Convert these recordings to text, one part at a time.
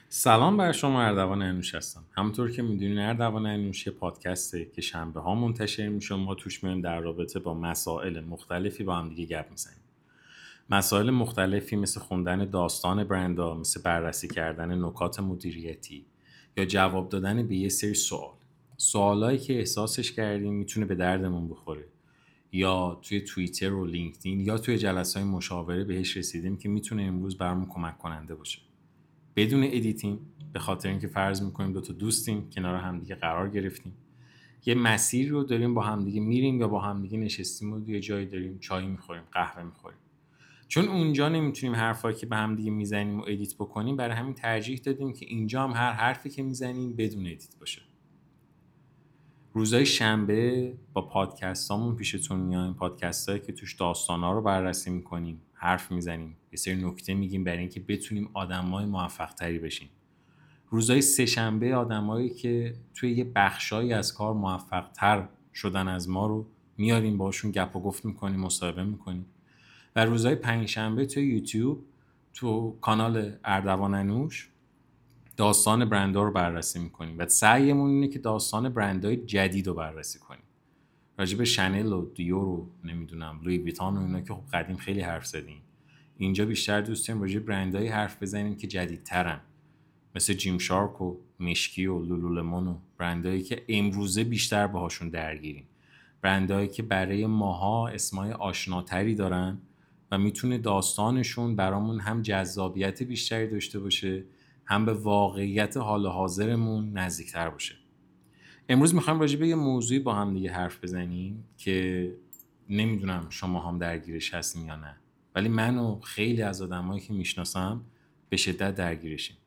سلام بر شما. اردوان انوش هستم. همونطور که میدونین اردوان انوش یه پادکسته که شنبه ها منتشر میشه. ما توش میایم در رابطه با مسائل مختلفی با هم دیگه گپ میزنیم. مسائل مختلفی مثل خوندن داستان برندها، مثل بررسی کردن نکات مدیریتی یا جواب دادن به یه سری سوالایی که احساسش کردیم میتونه به دردمون بخوره، یا توی توییتر و لینکدین یا توی جلسه‌های مشاوره بهش رسیدیم که میتونه امروز برامون کمک کننده باشه. بدون ادیتینگ، به خاطر اینکه فرض میکنیم دو تا دوستیم کنار همدیگه قرار گرفتیم، یه مسیر رو داریم با همدیگه میریم یا با همدیگه نشستیم و یه جایی داریم چای میخوریم، قهوه میخوریم. چون اونجا نمیتونیم حرفایی که به همدیگه میزنیم و ادیت بکنیم، برای همین ترجیح دادیم که اینجا هم هر حرفی که میزنیم بدون ادیت باشه. روزهای شنبه با پادکستامون پیشتون میایم، پادکستایی که توش داستانا رو بررسی میکنیم، حرف میزنیم، یه سری نکته میگیم برای اینکه بتونیم آدمای موفق تری بشیم. روزهای سه شنبه آدمایی که توی یه بخشایی از کار موفق تر شدن از ما رو میاریم، باشون گپ و گفت میکنیم، مصاحبه میکنیم. و روزهای پنج شنبه توی یوتیوب تو کانال اردوان انوش داستان برندها رو بررسی میکنیم و سعیمون اینه که داستان برندهای جدید رو بررسی کنیم. راجع به شنل و دیور و نمیدونم لوی ویتان و اینا که خب قدیم خیلی حرف زدیم. اینجا بیشتر دوست داریم راجع به برندهای حرف بزنیم که جدیدترن، مثل جیم شارک و مشکی و لولولمون و برندهایی که امروزه بیشتر باهاشون درگیریم، برندهایی که برای ماها اسمای آشناتری دارن و میتونه داستانشون برامون هم جذابیت بیشتری داشته باشه، هم به واقعیت حال حاضرمون نزدیکتر باشه. امروز میخوایم راجع به یه موضوعی با هم دیگه حرف بزنیم که نمیدونم شما هم درگیرش هستین یا نه، ولی من و خیلی از آدمایی که میشناسم به شدت درگیرشیم.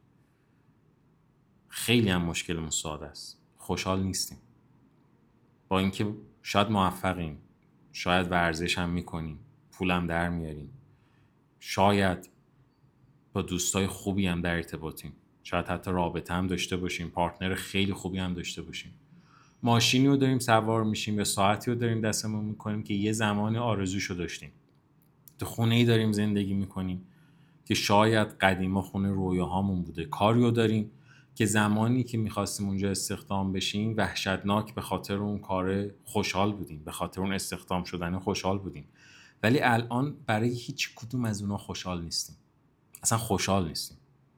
خیلی هم مشکلمون ساده است، خوشحال نیستیم. با اینکه شاید موفقیم، شاید ورزش هم میکنیم، پولم در میاریم، شاید با دوستای خوبی هم در ارتباطیم، شاید حتی رابطه هم داشته باشیم، پارتنر خیلی خوبی هم داشته باشیم، ماشینی رو داریم سوار میشیم یا ساعتی رو داریم دستمون میکنیم که یه زمان آرزوشو داشتیم، تو خونه‌ای داریم زندگی میکنیم که شاید قدیما خونه رویاهامون بوده، کاریو داریم که زمانی که میخواستیم اونجا استخدام بشیم وحشتناک به خاطر اون کار خوشحال بودیم، به خاطر اون استخدام شدن خوشحال بودیم، ولی الان برای هیچ کدوم از اونا خوشحال نیستیم. اصلا خوشحال نیستیم.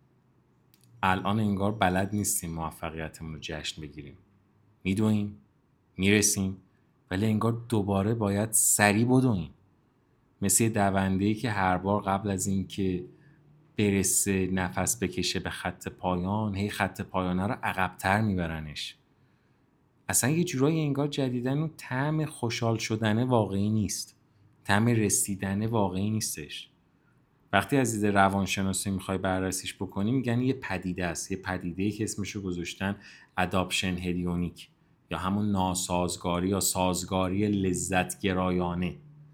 الان انگار بلد نیستیم موفقیتمون رو جشن بگیریم. میدویم، میرسیم، ولی انگار دوباره باید سریع بدویم، مثل دونده‌ای که هر بار قبل از این که برسه نفس بکشه به خط پایان، هی خط پایانه رو عقب‌تر میبرنش. اصلا یه جورایی انگار جدیدن اون طعم خوشحال شدن واقعی نیست، طعم رسیدن واقعی نیستش. وقتی از دید روانشناسی میخوای بررسیش بکنی، میگن یه پدیده است، یه پدیده‌ای که اسمشو گذاشتن اداپشن هدیونیک، یا همون ناسازگاری یا سازگاری لذت گرایانه.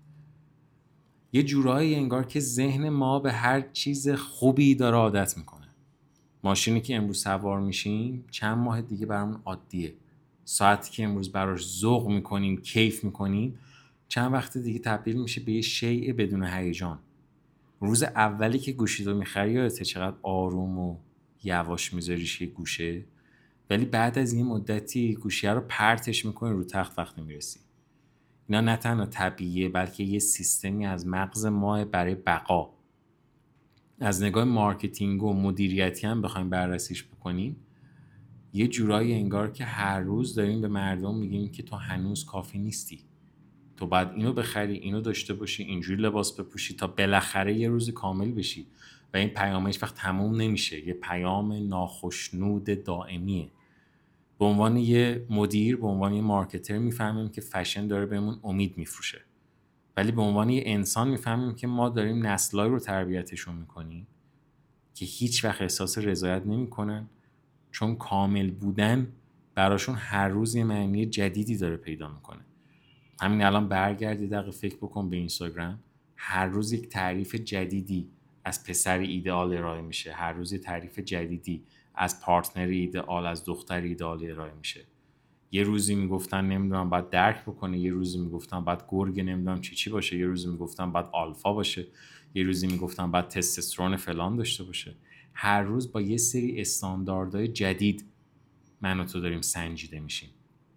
یه جورایی انگار که ذهن ما به هر چیز خوبی داره عادت میکنه. ماشینی که امروز سوار میشیم چند ماه دیگه برامون عادیه. ساعتی که امروز براش ذوق میکنیم، کیف میکنیم، چند وقت دیگه تبدیل میشه به یه شیء بدون هیجان. روز اولی که گوشی رو میخری یادته چقدر آروم و یواش میذاریش یه گوشه، ولی بعد از این مدتی گوشی رو پرتش میکنی رو تخت وقتی میرسی. اینا نه تنها طبیعیه، بلکه یه سیستمی از مغز ما برای بقا. از نگاه مارکتینگ و مدیریتی هم بخوایم بررسیش بکنیم، یه جورایی انگار که هر روز داریم به مردم میگیم که تو هنوز کافی نیستی، تو باید اینو بخری، اینو داشته باشی، اینجوری لباس بپوشی تا بالاخره یه روز کامل بشی. و این پیام هیچ وقت تموم نمیشه، یه پیام ناخشنود دائمیه. به عنوان یه مدیر، به عنوان یه مارکتر میفهمیم که فشن داره بهمون امید میفروشه، ولی به عنوان یه انسان میفهمیم که ما داریم نسلایی رو تربیتشون میکنیم که هیچ وقت احساس رضایت نمیکنن، چون کامل بودن براشون هر روز یه معنی جدیدی داره پیدا میکنه. همین الان برگرد یه دقیقه فکر بکن به اینستاگرام، هر روز یک تعریف جدیدی از پسر ایدئال ارائه میشه، هر روز یک تعریف جدیدی از پارتنر ایدئال، از دختر ایدئال ارائه میشه. یه روزی میگفتن نمیدونم باید درک بکنه، یه روزی میگفتن باید گرگ نمیدونم چی باشه، یه روزی میگفتن باید آلفا باشه، یه روزی میگفتن باید تستوسترون فلان داشته باشه. هر روز با یه سری استانداردهای جدید من و تو داریم سنجیده میشیم.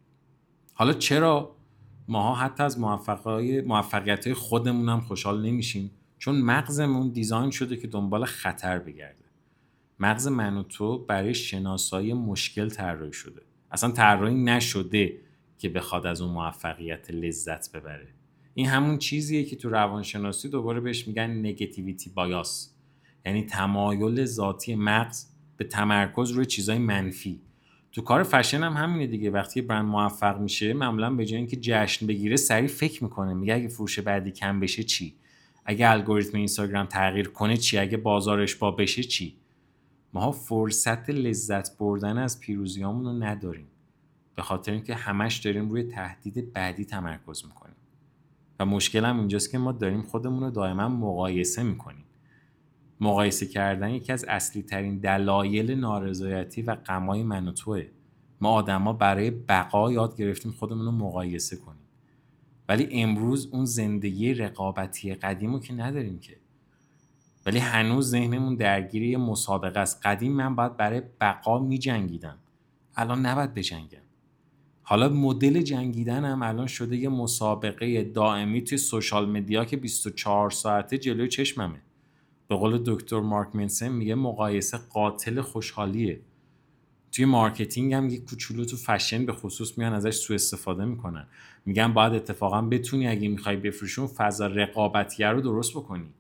حالا چرا ماها حتی از موفقیت‌های خودمون هم خوشحال نمیشیم؟ چون مغزمون دیزاین شده که دنبال خطر بگرده. مغز من و تو برای شناسایی مشکل طراحی شده. اصلا طراحی نشده که بخواد از اون موفقیت لذت ببره. این همون چیزیه که تو روانشناسی دوباره بهش میگن نگاتیویتی بایاس، یعنی تمایل ذاتی مغز به تمرکز روی چیزای منفی. تو کار فشن هم همینه دیگه. وقتی برند موفق میشه معمولا به جای اینکه جشن بگیره سریع فکر میکنه، میگه اگه فروش بعدی کم بشه چی؟ اگه الگوریتم اینستاگرام تغییر کنه چی؟ اگه بازارش با بشه چی؟ ماها فرصت لذت بردن از پیروزیامون رو نداریم، به خاطر اینکه همش داریم روی تهدید بعدی تمرکز میکنیم. و مشکل هم اینجاست که ما داریم خودمون رو دائما مقایسه میکنیم. مقایسه کردن یکی از اصلی ترین دلایل نارضایتی و غمای من و توئه. ما آدما برای بقا یاد گرفتیم خودمون رو مقایسه کنیم، ولی امروز اون زندگی رقابتی قدیمو که نداریم که. ولی هنوز ذهنمون درگیر یه مسابقه است. قدیم من باید برای بقا می جنگیدم، الان نباید بجنگم. حالا مدل جنگیدن هم الان شده یه مسابقه دائمی توی سوشال مدیا که 24 ساعته جلوی چشممه. به قول دکتر مارک منسن میگه مقایسه قاتل خوشحالیه. توی مارکتینگ هم یه کوچولو تو فشن به خصوص میان ازش سوء استفاده میکنن. میگن باید اتفاقا بتونی اگه میخوای بفروشی اون فضا رقابتیه رو درست بکنی.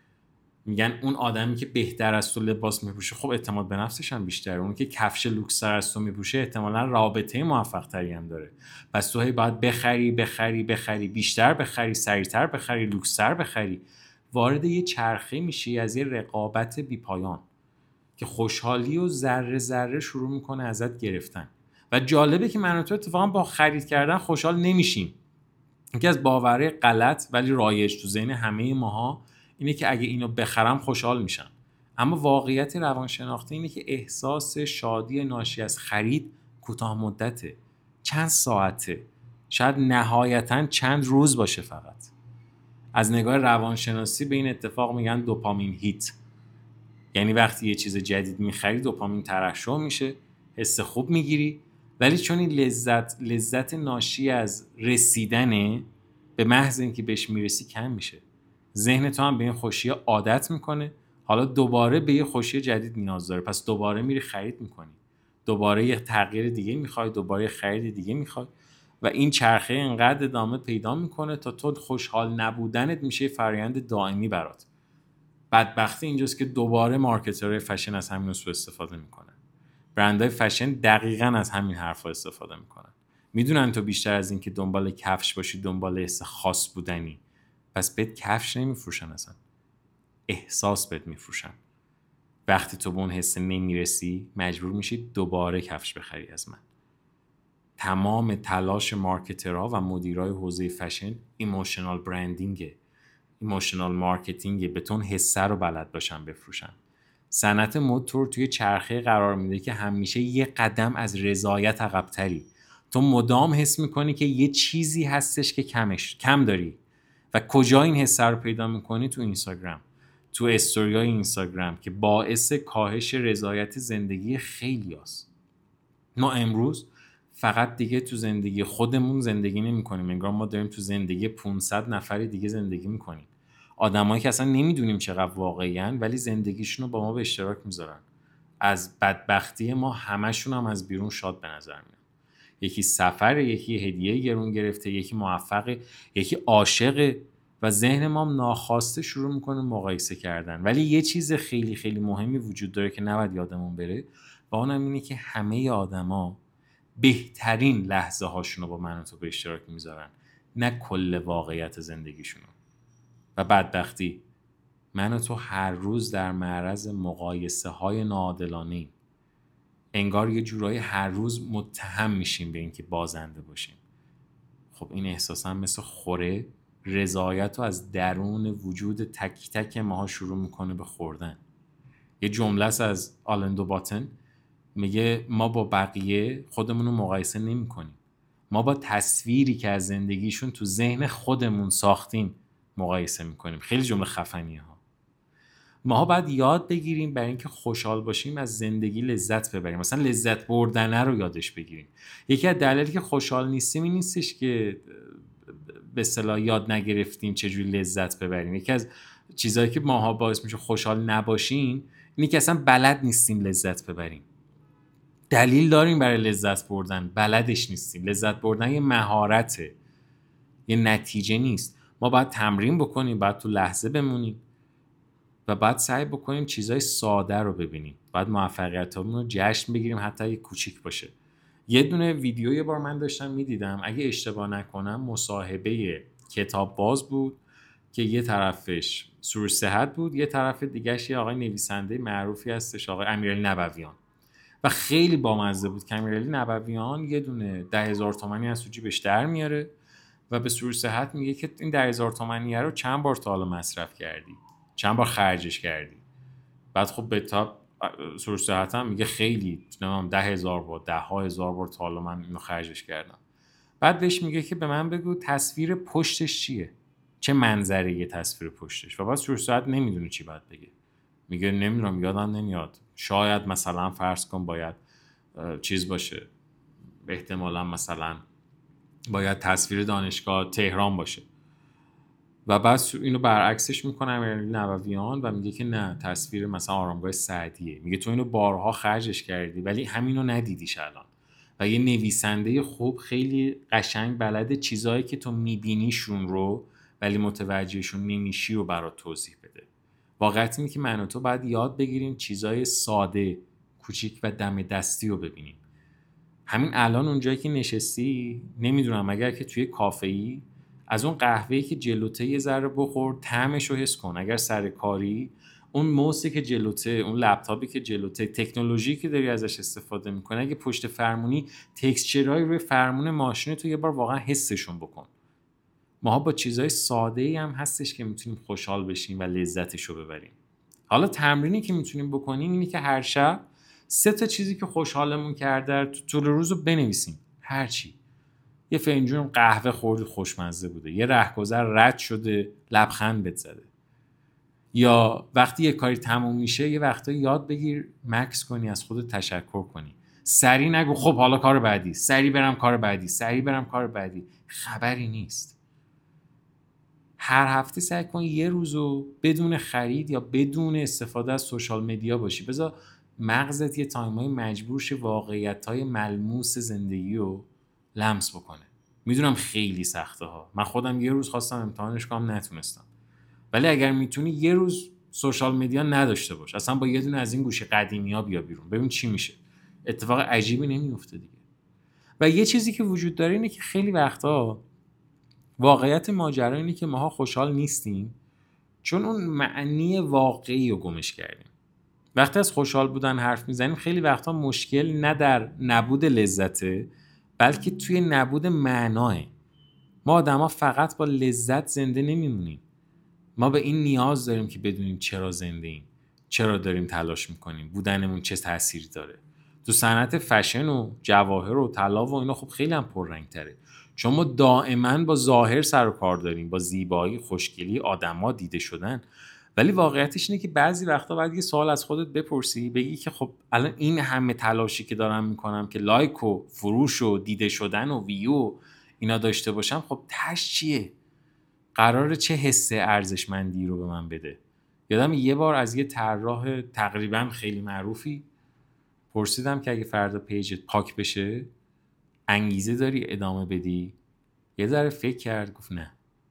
میگن اون آدمی که بهتر از تو لباس میپوشه خب اعتماد به نفسش هم بیشتره. اون که کفش لوکس‌تر از تو میپوشه احتمالاً رابطه موفق تری هم داره. پس تو هی باید بخری، بیشتر بخری، سریعتر بخری، لوکس‌تر بخری. وارد یه چرخه میشی از یه رقابت بیپایان که خوشحالی و ذره ذره شروع میکنه ازت گرفتن. و جالبه که من و تو اتفاقا با خرید کردن خوشحال نمیشیم. یکی از باورهای غلط ولی رایج تو ذهن همه ماها اینه که اگه اینو بخرم خوشحال میشم. اما واقعیت روانشناختی اینه که احساس شادی ناشی از خرید کوتاه مدته، چند ساعته، شاید نهایتاً چند روز باشه. فقط از نگاه روانشناسی به این اتفاق میگن دوپامین هیت. یعنی وقتی یه چیز جدید میخری دوپامین ترشح میشه، حس خوب میگیری، ولی چون این لذت ناشی از رسیدنه، به محض اینکه بهش میرسی کم میشه. ذهن تو هم به این خوشی عادت میکنه، حالا دوباره به یه خوشی جدید نیاز داره، پس دوباره میری خرید میکنی، دوباره یه تغییر دیگه میخوای، دوباره یه خرید دیگه میخوای و این چرخه اینقدر ادامه پیدا میکنه تا تو خوشحال نبودنت میشه فرآیند دائمی برات. بدبختی اینجاست که دوباره مارکترهای فشن از همین سوء استفاده میکنن. برندهای فشن دقیقاً از همین حرفا استفاده میکنن. میدونن تو بیشتر از این که دنبال کفش باشی دنبال حس خاص بودنی، پس بهت کفش نمیفروشن، اصلا احساس بهت میفروشن. وقتی تو به اون حس نمیرسی مجبور میشی دوباره کفش بخری از من. تمام تلاش مارکترها و مدیرای حوزه فشن ایموشنال برندینگه، ایموشنال مارکتینگه، به تون حسه رو بلد باشن بفروشن. صنعت مد تو توی چرخه قرار میده که همیشه یه قدم از رضایت عقب‌تری. تو مدام حس میکنی که یه چیزی هستش که کم داری. و کجا این حس رو پیدا میکنی؟ تو اینستاگرام، تو استوریای اینستاگرام که باعث کاهش رضایت زندگی خیلی هست. ما امروز فقط دیگه تو زندگی خودمون زندگی نمی کنیم، انگار ما داریم تو زندگی 500 نفر دیگه زندگی میکنیم. آدمایی که اصلا نمیدونیم چقدر واقعی‌اند ولی زندگیشون رو با ما به اشتراک میذارن. از بدبختی ما همشون هم از بیرون شاد به نظر میاد. یکی سفر، یکی هدیه گرون گرفته، یکی موفقه، یکی عاشقه و ذهن ما ناخواسته شروع میکنه مقایسه کردن. ولی یه چیز خیلی خیلی مهمی وجود داره که نباید یادمون بره و اونم اینه که همه آدما بهترین لحظه هاشون رو با من و تو به اشتراک میذارن، نه کل واقعیت زندگیشون. و بدبختی من و تو هر روز در معرض مقایسه های ناعادلانه‌ایم. انگار یه جورایی هر روز متهم میشیم به اینکه بازنده باشیم. خب این احساس هم مثل خوره رضایت رو از درون وجود تک تک ماها شروع میکنه به خوردن. یه جمله از آلن باتن میگه ما با بقیه خودمون رو مقایسه نمی کنیم، ما با تصویری که از زندگیشون تو ذهن خودمون ساختیم مقایسه میکنیم. خیلی جمله خفنیه ها. ماها باید یاد بگیریم برای اینکه خوشحال باشیم از زندگی لذت ببریم. مثلا لذت بردن رو یادش بگیریم. یکی از دلایلی که خوشحال نیستیم این نیستش که به اصطلاح یاد نگرفتیم چجوری لذت ببریم. یکی از چیزهایی که ماها باعث میشه خوشحال نباشیم اینه که اصلا بلد نیستیم لذت ببریم. دلیل داریم برای لذت بردن، بلدش نیستیم. لذت بردن یه مهارته، یه نتیجه نیست. ما باید تمرین بکنیم، باید تو لحظه بمونیم و باید سعی بکنیم چیزای ساده رو ببینیم. باید موفقیتامون رو جشن بگیریم، حتی اگه کوچیک باشه. یه دونه ویدیو یه بار من داشتم میدیدم، اگه اشتباه نکنم مصاحبه کتاب باز بود که یه طرفش سروش صحت بود، یه طرف دیگهش یه آقای نویسنده معروفی هستش، آقای امیرعلی نبویان، و خیلی بامزه بود که امیرعلی نبویان یه دونه 10,000 تومانی از تو جیبش در میاره و به سروش صحت میگه که این 10,000 تومانی رو چند بار تا حالا مصرف کردی، چند بار خرجش کردی. بعد خب به تاب سروش صحت هم میگه خیلی، نمیدونم 10,000 بار، 10,000 بار تا حالا من اینو خرجش کردم. بعد بهش میگه که به من بگو تصویر پشتش چیه، چه منظره یه تصویر پشتش. و بعد سروش صحت نمیدونه چی باید بگه، میگه نمیدونم، یادم نمیاد، شاید مثلا فرض کن باید چیز باشه، احتمالا مثلا باید تصویر دانشگاه تهران باشه. و بعد اینو برعکسش میکنه امیرعلی نبویان و میگه که نه، تصویر مثلا آرامگاه سعدیه. میگه تو اینو بارها خرجش کردی ولی همینو ندیدیش الان. و یه نویسنده خوب خیلی قشنگ بلده چیزایی که تو میبینیشون رو ولی متوجهشون نمیشی رو برات توضیح بده. واقعیت اینه که من و تو باید یاد بگیریم چیزای ساده، کوچیک و دم دستی رو ببینیم. همین الان اونجایی که نشستی، نمیدونم اگر که توی کافه‌ای، از اون قهوه‌ای که جلوته یه ذره بخور، طعمش رو حس کن. اگر سر کاری، اون موسی که جلوته، اون لپتاپی که جلوته، تکنولوژی که داری ازش استفاده میکنه، اگه پشت فرمونی، تکسچرهای روی فرمون ماشین تو یه بار واقعا حسشون بکن. ماها با چیزای ساده‌ای هم هستش که میتونیم خوشحال بشیم و لذتش رو ببریم. حالا تمرینی که میتونیم بکنیم اینه که هر شب 3 چیزی که خوشحالمون کرده تو طول روز رو بنویسیم. هر چی. یه فنجون قهوه خوردی خوشمزه بوده، یه رهگذر رد شده لبخند بهت زده، یا وقتی یه کاری تموم میشه یه وقتایی یاد بگیر مکس کنی، از خودت تشکر کنی. سری نگو خب حالا کار بعدی، سری برم کار بعدی، سری برم کار بعدی. خبری نیست. هر هفته سعی کن یه روزو بدون خرید یا بدون استفاده از سوشال مدیا باشی. بذار مغزت یه تایمای مجبور شه واقعیت‌های ملموس زندگی رو لمس بکنه. میدونم خیلی سخته ها، من خودم یه روز خواستم امتحانش کنم نتونستم، ولی اگر میتونی یه روز سوشال مدیا نداشته باش، اصلا با یه دونه از این گوشی قدیمی‌ها بیا بیرون، ببین چی میشه. اتفاق عجیبی نمیفته دیگه. و یه چیزی که وجود داره اینه که خیلی وقتا واقعیت ماجرا اینه که ماها خوشحال نیستیم چون اون معنی واقعی رو گمش کردیم. وقتی از خوشحال بودن حرف میزنیم خیلی وقتا مشکل نه در نبود لذته، بلکه توی نبود معناه. ما آدما فقط با لذت زنده نمیمونیم. ما به این نیاز داریم که بدونیم چرا زنده ایم، چرا داریم تلاش میکنیم، بودنمون چه تأثیری داره. تو صنعت فشن و جواهر و طلا و اینا خب خیلی هم پررنگ تره، چون ما دائما با ظاهر سر و کار داریم، با زیبایی، خوشگلی، آدما، دیده شدن. ولی واقعیتش اینه که بعضی وقتا باید یه سوال از خودت بپرسی، بگی که خب الان این همه تلاشی که دارم میکنم که لایک و فروش و دیده شدن و ویو اینا داشته باشم، خب تش چیه؟ قراره چه حس ارزشمندی رو به من بده؟ یادم یه بار از یه طراح تقریبا خیلی معروفی پرسیدم که اگه فردا پیجت پاک بشه انگیزه داری ادامه بدی؟ یه ذره فکر کرد، گفت نه.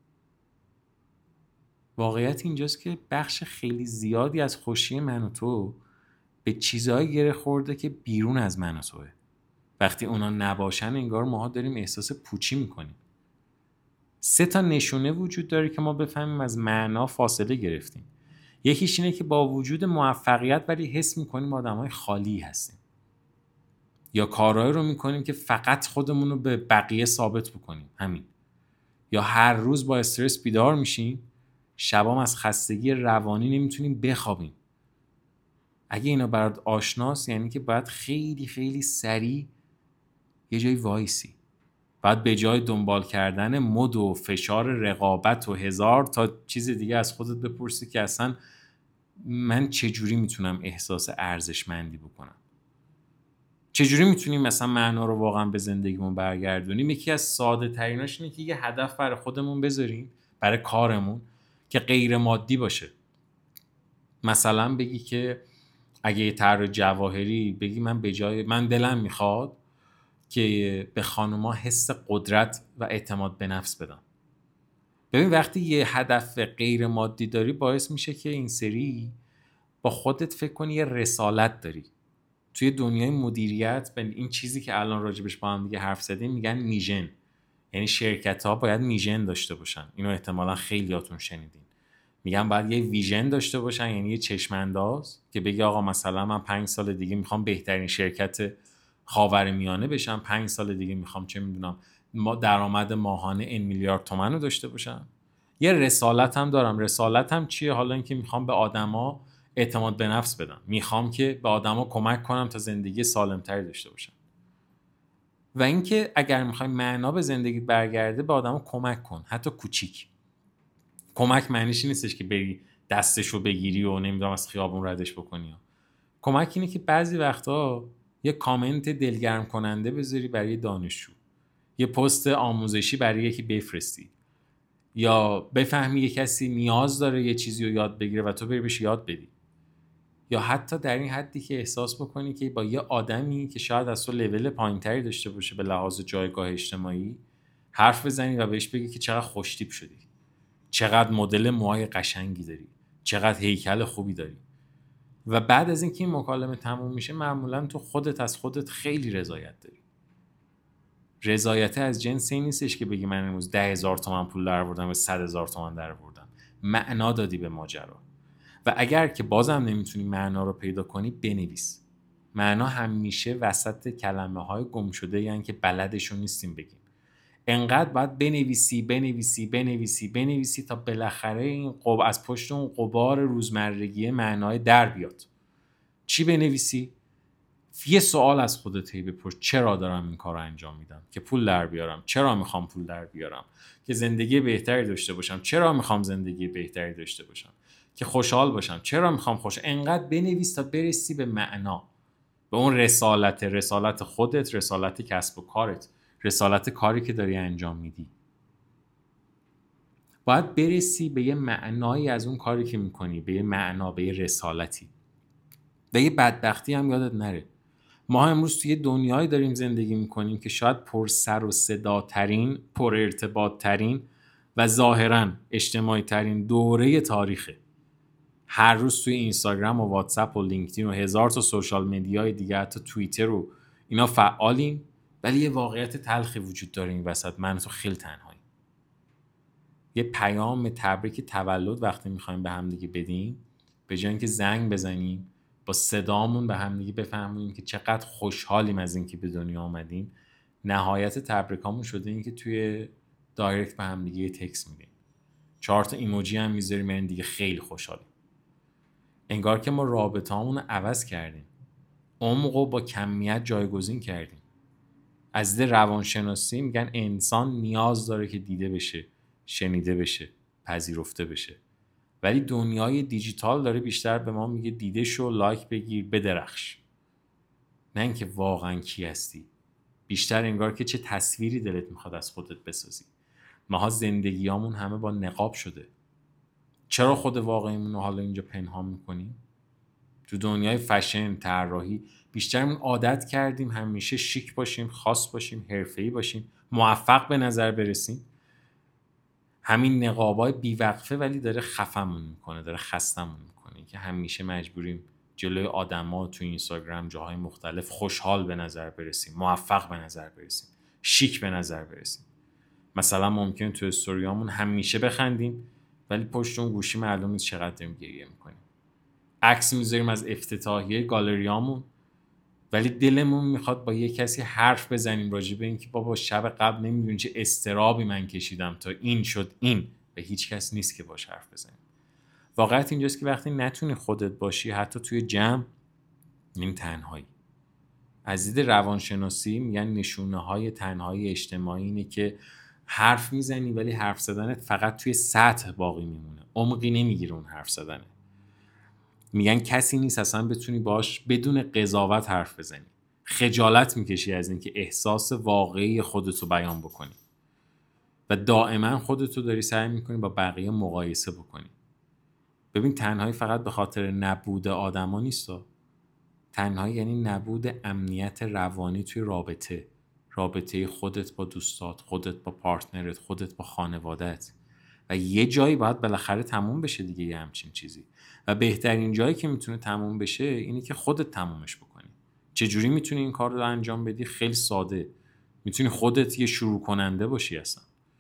واقعیت اینجاست که بخش خیلی زیادی از خوشی من و تو به چیزایی گره خورده که بیرون از من و توه. وقتی اونا نباشن انگار ماها داریم احساس پوچی میکنیم. 3 نشونه وجود داره که ما بفهمیم از معنا فاصله گرفتیم. یکیش اینه که با وجود موفقیت ولی حس میکنیم آدمای خالی هستیم، یا کارهایی رو میکنیم که فقط خودمون رو به بقیه ثابت بکنیم، همین. یا هر روز با استرس بیدار میشیم، شبام از خستگی روانی نمیتونیم بخوابیم. اگه اینا برات آشناست یعنی که باید خیلی خیلی سریع یه جای وایسی. باید به جای دنبال کردن مد و فشار رقابت و 1000 تا چیز دیگه از خودت بپرسی که اصلا من چجوری میتونم احساس ارزشمندی بکنم؟ چجوری میتونیم مثلا معنا رو واقعا به زندگیمون برگردونیم؟ یکی از ساده تریناش اینه که یه هدف برای خودمون بذاریم، برای کارمون، که غیر مادی باشه. مثلا بگی که اگه یه طرح جواهری بگی من دلم میخواد که به خانوما حس قدرت و اعتماد به نفس بدم. ببین وقتی یه هدف غیر مادی داری باعث میشه که این سری با خودت فکر کنی یه رسالت داری. توی دنیای مدیریت به این چیزی که الان راجبش با هم دیگه حرف زدیم میگن میژن. یعنی شرکت ها باید میژن داشته باشن. اینو احتمالا خیلیاتون شنیدین. میگن باید یه ویژن داشته باشن، یعنی یه چشم انداز که بگی آقا مثلا من 5 سال دیگه میخوام بهترین شرکت خاورمیانه بشم، 5 سال دیگه میخوام چه میدونم ما درآمد ماهانه این میلیارد تومان رو داشته باشم. یه رسالت هم دارم. رسالت هم چیه؟ حالا اینکه میخوام به آدما اعتماد به نفس بدم، میخوام که به آدما کمک کنم تا زندگی سالمتری داشته باشن. و اینکه اگر میخوای معنا به زندگیت برگرده به آدما کمک کن، حتی کوچیک. کمک معنیش نیستش که بری دستشو بگیری و نمیدونم از خیابون ردش بکنی. کمک اینه که بعضی وقتا یه کامنت دلگرم کننده بذاری برای دانشجو، یه پست آموزشی برای یکی بفرستی، یا بفهمی یه کسی نیاز داره یه چیزی رو یاد بگیره و تو بری بهش یاد بدی، یا حتی در این حدی که احساس بکنی که با یه آدمی که شاید از تو لول پایینتری داشته باشه به لحاظ جایگاه اجتماعی حرف بزنی و بهش بگی که چقدر خوشتیپ شدی، چقدر مدل موهای قشنگی داری، چقدر هیکل خوبی داری. و بعد از اینکه این مکالمه تموم میشه معمولا تو خودت از خودت خیلی رضایت داری. رضایت از جنس این نیستش که بگی من امروز 10,000 تومان پول درآوردم و 100,000 تومان درآوردم. معنا دادی به ماجرا. و اگر که بازم نمیتونی معنا رو پیدا کنی بنویس. معنا همیشه وسط کلمه های گم شده یعنی که بلدشون نیستیم بگیم. انقدر باید بنویسی تا بالاخره این از پشت اون غبار روزمرگی معنای در بیاد. چی بنویسی؟ یه سوال از خودت بپرس: چرا دارم این کار رو انجام میدم؟ که پول در بیارم. چرا میخوام پول در بیارم؟ که زندگی بهتری داشته باشم. چرا میخوام زندگی بهتری داشته باشم؟ که خوشحال باشم. چرا میخوام انقدر بنویس تا برسی به معنا، به اون رسالت خودت، رسالت کسب و کارت، رسالت کاری که داری انجام میدی. باید برسی به یه معنایی از اون کاری که میکنی، به یه معنا، به یه رسالتی. و یه بدبختی هم یادت نره، ما امروز توی دنیایی داریم زندگی میکنیم که شاید پر سر و صدا ترین، پر ارتباط ترین و ظاهراً اجتماعی ترین دوره تاریخه. هر روز توی اینستاگرام و واتساپ و لینکدین و 1000 تا سوشال مدیای دیگه، حتی توییتر و اینا فعالیم، ولی یه واقعیت تلخی وجود داره این وسط: من تو خیلی تنهایی. یه پیام تبریک تولد وقتی میخوایم به هم دیگه بدیم، به جای اینکه زنگ بزنیم با صدامون به هم دیگه بفهمونیم که چقدر خوشحالیم از اینکه به دنیا آمدیم، نهایت تبریکامون شده این که توی دایرکت به هم دیگه تکست میدیم، 4 تا ایموجی هم میذاریم، یعنی دیگه خیلی خوشحالیم. انگار که ما رابطه‌مون رو عوض کردیم، عمق با کمیت جایگزین کردیم. از دید روانشناسی میگن انسان نیاز داره که دیده بشه، شنیده بشه، پذیرفته بشه. ولی دنیای دیجیتال داره بیشتر به ما میگه دیده شو، لایک بگیر، بدرخش. نه اینکه واقعا کی هستی. بیشتر انگار که چه تصویری دلت میخواد از خودت بسازی. ماها زندگیامون همه با نقاب شده. چرا خود واقعیمون رو حالا اینجا پنهان میکنیم؟ تو دنیای فشن، طراحی بیشترمون عادت کردیم همیشه شیک باشیم، خاص باشیم، حرفه‌ای باشیم، موفق به نظر برسیم. همین نقابای بیوقفه ولی داره خفمون میکنه، داره خستمون میکنه که همیشه مجبوریم جلوی آدما تو اینستاگرام، جاهای مختلف خوشحال به نظر برسیم، موفق به نظر برسیم، شیک به نظر برسیم. مثلا ممکنه تو استوریامون همیشه بخندیم ولی پشت اون گوشی معلوم نیست چقدر داریم گریه میکنیم. عکس میذاریم از افتتاحیه گالریامون ولی دلمون میخواد با یه کسی حرف بزنیم راجع به این که بابا شب قبل نمیدونی چه استرابی من کشیدم تا این شد این، و هیچ کس نیست که باش حرف بزنیم. واقعیت اینجاست که وقتی نتونی خودت باشی، حتی توی جمع، این تنهایی. از دید روانشناسی میگن نشونه های تنهایی اجتماعی اینه که حرف میزنی ولی حرف زدنت فقط توی سطح باقی میمونه، عمقی نمیگیره اون حرف زدنه. میگن کسی نیست اصلا بتونی باش بدون قضاوت حرف بزنی. خجالت میکشی از اینکه احساس واقعی خودتو بیان بکنی و دائما خودتو داری سعی میکنی با بقیه مقایسه بکنی. ببین تنهایی فقط به خاطر نبود آدما نیستا. تنهایی یعنی نبود امنیت روانی توی رابطه خودت با دوستات، خودت با پارتنرت، خودت با خانوادت. و یه جایی باید بالاخره تموم بشه دیگه یه همچین چیزی. و بهترین جایی که میتونه تموم بشه اینه که خودت تمومش بکنی. چجوری میتونی این کار رو انجام بدی؟ خیلی ساده. میتونی خودت یه شروع کننده باشی اصلا.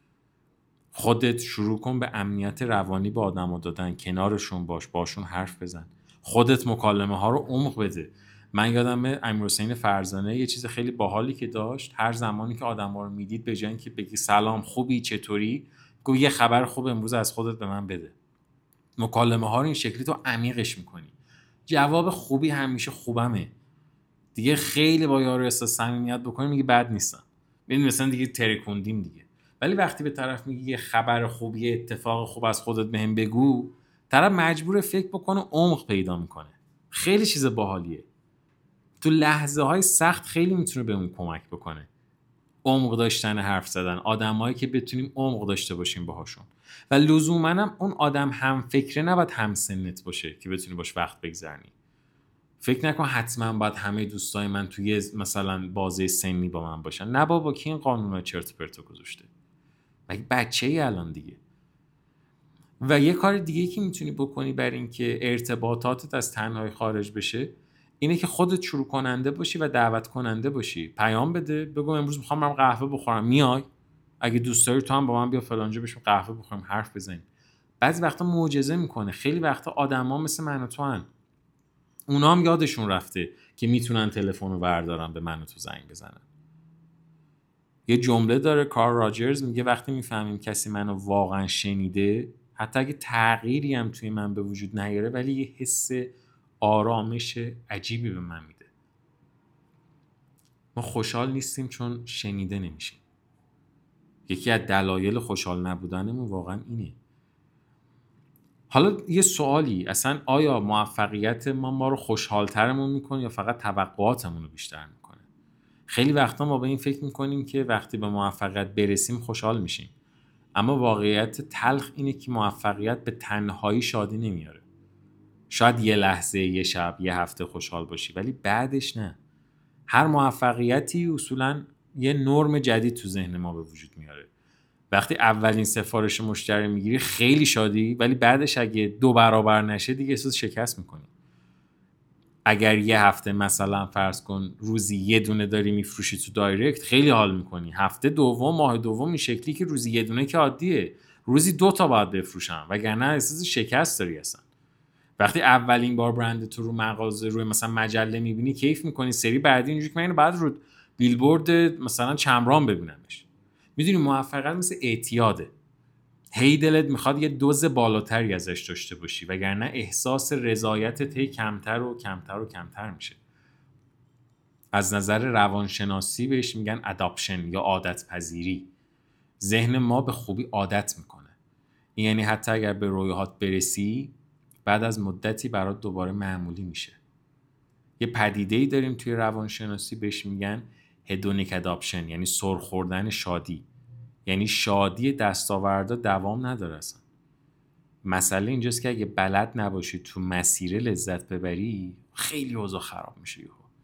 خودت شروع کن به امنیت روانی با آدم‌ها دادن، کنارشون باش، باشون حرف بزن. خودت مکالمه ها رو عمق بده. من یادمه امیرحسین فرزانه یه چیز خیلی باحالی که داشت، هر زمانی که آدم‌ها رو میدید به جای اینکه بگی سلام خوبی چطوری، گفت یه خبر خوب امروز از خودت به من بده. مکالمه ها رو این شکلی تو عمیقش میکنی. جواب خوبی همیشه خوبمه. دیگه خیلی با یارو احساس صمیمیت بکنی میگی بد نیستم. ببین مثلا دیگه ترکوندیم دیگه. ولی وقتی به طرف میگی یه خبر خوب، یه اتفاق خوب از خودت بهم بگو، طرف مجبور فکر بکنه، عمق پیدا میکنه. خیلی چیز باحالیه. تو لحظه های سخت خیلی میتونه بهمون کمک بکنه. عمق داشتن حرف زدن، آدمایی که بتونیم عمق داشته باشیم باهاشون. و لزوما هم اون آدم هم فکره نباید هم سنت باشه که بتونی باش وقت بگذرونی. فکر نکن حتما باید همه دوستای من توی مثلا بازه سنی با من باشن. نه بابا، کی این قانونا چرت و پرت گذاشته؟ مگه بچه‌ای الان دیگه. و یه کار دیگه که میتونی بکنی برای اینکه ارتباطاتت از تنهایی خارج بشه اینه که خودت شروع کننده باشی و دعوت کننده باشی. پیام بده، بگو امروز میخوام برم قهوه بخورم، میای؟ اگه دوست داری تو هم با من بیا فلانجا بشیم قهوه بخوریم، حرف بزنیم. بعضی وقتا معجزه میکنه. خیلی وقتا آدما مثل من و تو هن. اونا هم یادشون رفته که میتونن تلفن رو بردارن به من و تو زنگ بزنن. یه جمله داره کارل راجرز، میگه وقتی میفهمیم کسی منو واقعا شنیده، حتی اگه تغییری هم توی من به وجود نیاره، ولی یه حس آرامش عجیبی به من میده. ما خوشحال نیستیم چون شنیده نمیشیم. یکی از دلایل خوشحال نبودنمون واقعا اینه. حالا یه سوالی، اصلا آیا موفقیت ما رو خوشحالترمون میکنه یا فقط توقعاتمون رو بیشتر میکنه؟ خیلی وقتا ما به این فکر میکنیم که وقتی به موفقیت برسیم خوشحال میشیم، اما واقعیت تلخ اینه که موفقیت به تنهایی شادی نمیاره. شاید یه لحظه، یه شب، یه هفته خوشحال باشی، ولی بعدش نه. هر موفقیتی اصولاً یه نرم جدید تو ذهن ما به وجود میاره. وقتی اولین سفارش مشتری میگیری خیلی شادی، ولی بعدش اگه 2 برابر نشه دیگه احساس شکست میکنی. اگر یه هفته مثلا فرض کن روزی یه دونه داری میفروشی تو دایرکت خیلی حال میکنی. هفته دوم، ماه دوم این شکلی که روزی یه دونه که عادیه، روزی 2 تا باید بفروشم، وگرنه احساس شکست داری اصلا. وقتی اولین بار برند تو رو مغازه، روی مثلا مجله میبینی کیف میکنی، سری بعدی اینجوری که من اینو بعد رو بیلبورد مثلا چمران ببینمش. میدونی موفقیت مثل اعتیاده. هی دلت میخواد یه دوز بالاتری ازش داشته باشی، وگرنه احساس رضایتت هی کمتر و کمتر و کمتر میشه. از نظر روانشناسی بهش میگن اداپشن یا عادت پذیری. ذهن ما به خوبی عادت میکنه. این یعنی حتی اگر به رویاهات برسی، بعد از مدتی برات دوباره معمولی میشه. یه پدیده‌ای داریم توی روانشناسی بهش میگن هدونیک اداپشن، یعنی سر خوردن شادی. یعنی شادی دستاوردا دوام نداره اصلا. مسئله اینجاست که اگه بلد نباشی تو مسیر لذت ببری، خیلی اوضاع خراب میشه.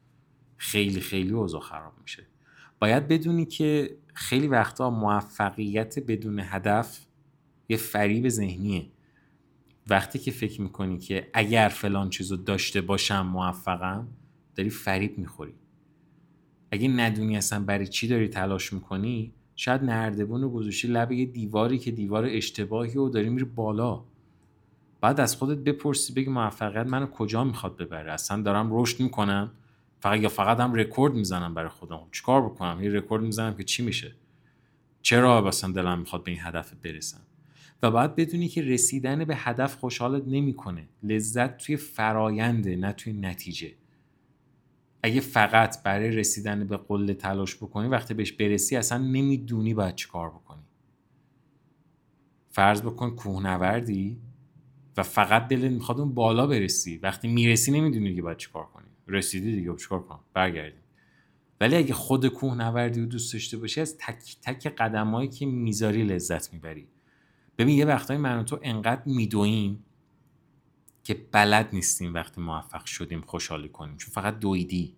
خیلی اوضاع خراب میشه. باید بدونی که خیلی وقتا موفقیت بدون هدف یه فریب ذهنیه. وقتی که فکر میکنی که اگر فلان چیزو داشته باشم موفقم، داری فریب میخوری. اگه ندونی اصلا برای چی داری تلاش میکنی، شاید نردبون رو گذاشتی لب یه دیواری که دیوار اشتباهی و داری میری بالا. بعد از خودت بپرسی، بگی موفقیت منو کجا میخواد ببره؟ اصلا دارم رشد میکنم فقط هم رکورد میزنم برای خودم؟ چیکار بکنم؟ یه رکورد میزنم که چی میشه؟ چرا مثلا دلم میخواد به این هدف برسم؟ و باید بدونی که رسیدن به هدف خوشحالت نمیکنه. لذت توی فراینده، نه توی نتیجه. اگه فقط برای رسیدن به قله تلاش بکنی، وقتی بهش برسی اصلا نمیدونی باید چی کار بکنی. فرض بکن کوهنوردی، و فقط دلت میخواد اون بالا برسی. وقتی میرسی نمیدونی دیگه باید چیکار کنی. رسیدی دیگه چیکار کنی؟ برگردی. ولی اگه خود کوهنوردی رو دوست داشته باشی، از تک تک قدمایی که میذاری لذت میبری. ببین یه وقتایی من و تو انقدر میدویم که بلد نیستیم وقتی موفق شدیم خوشحالی کنیم، چون فقط دویدی.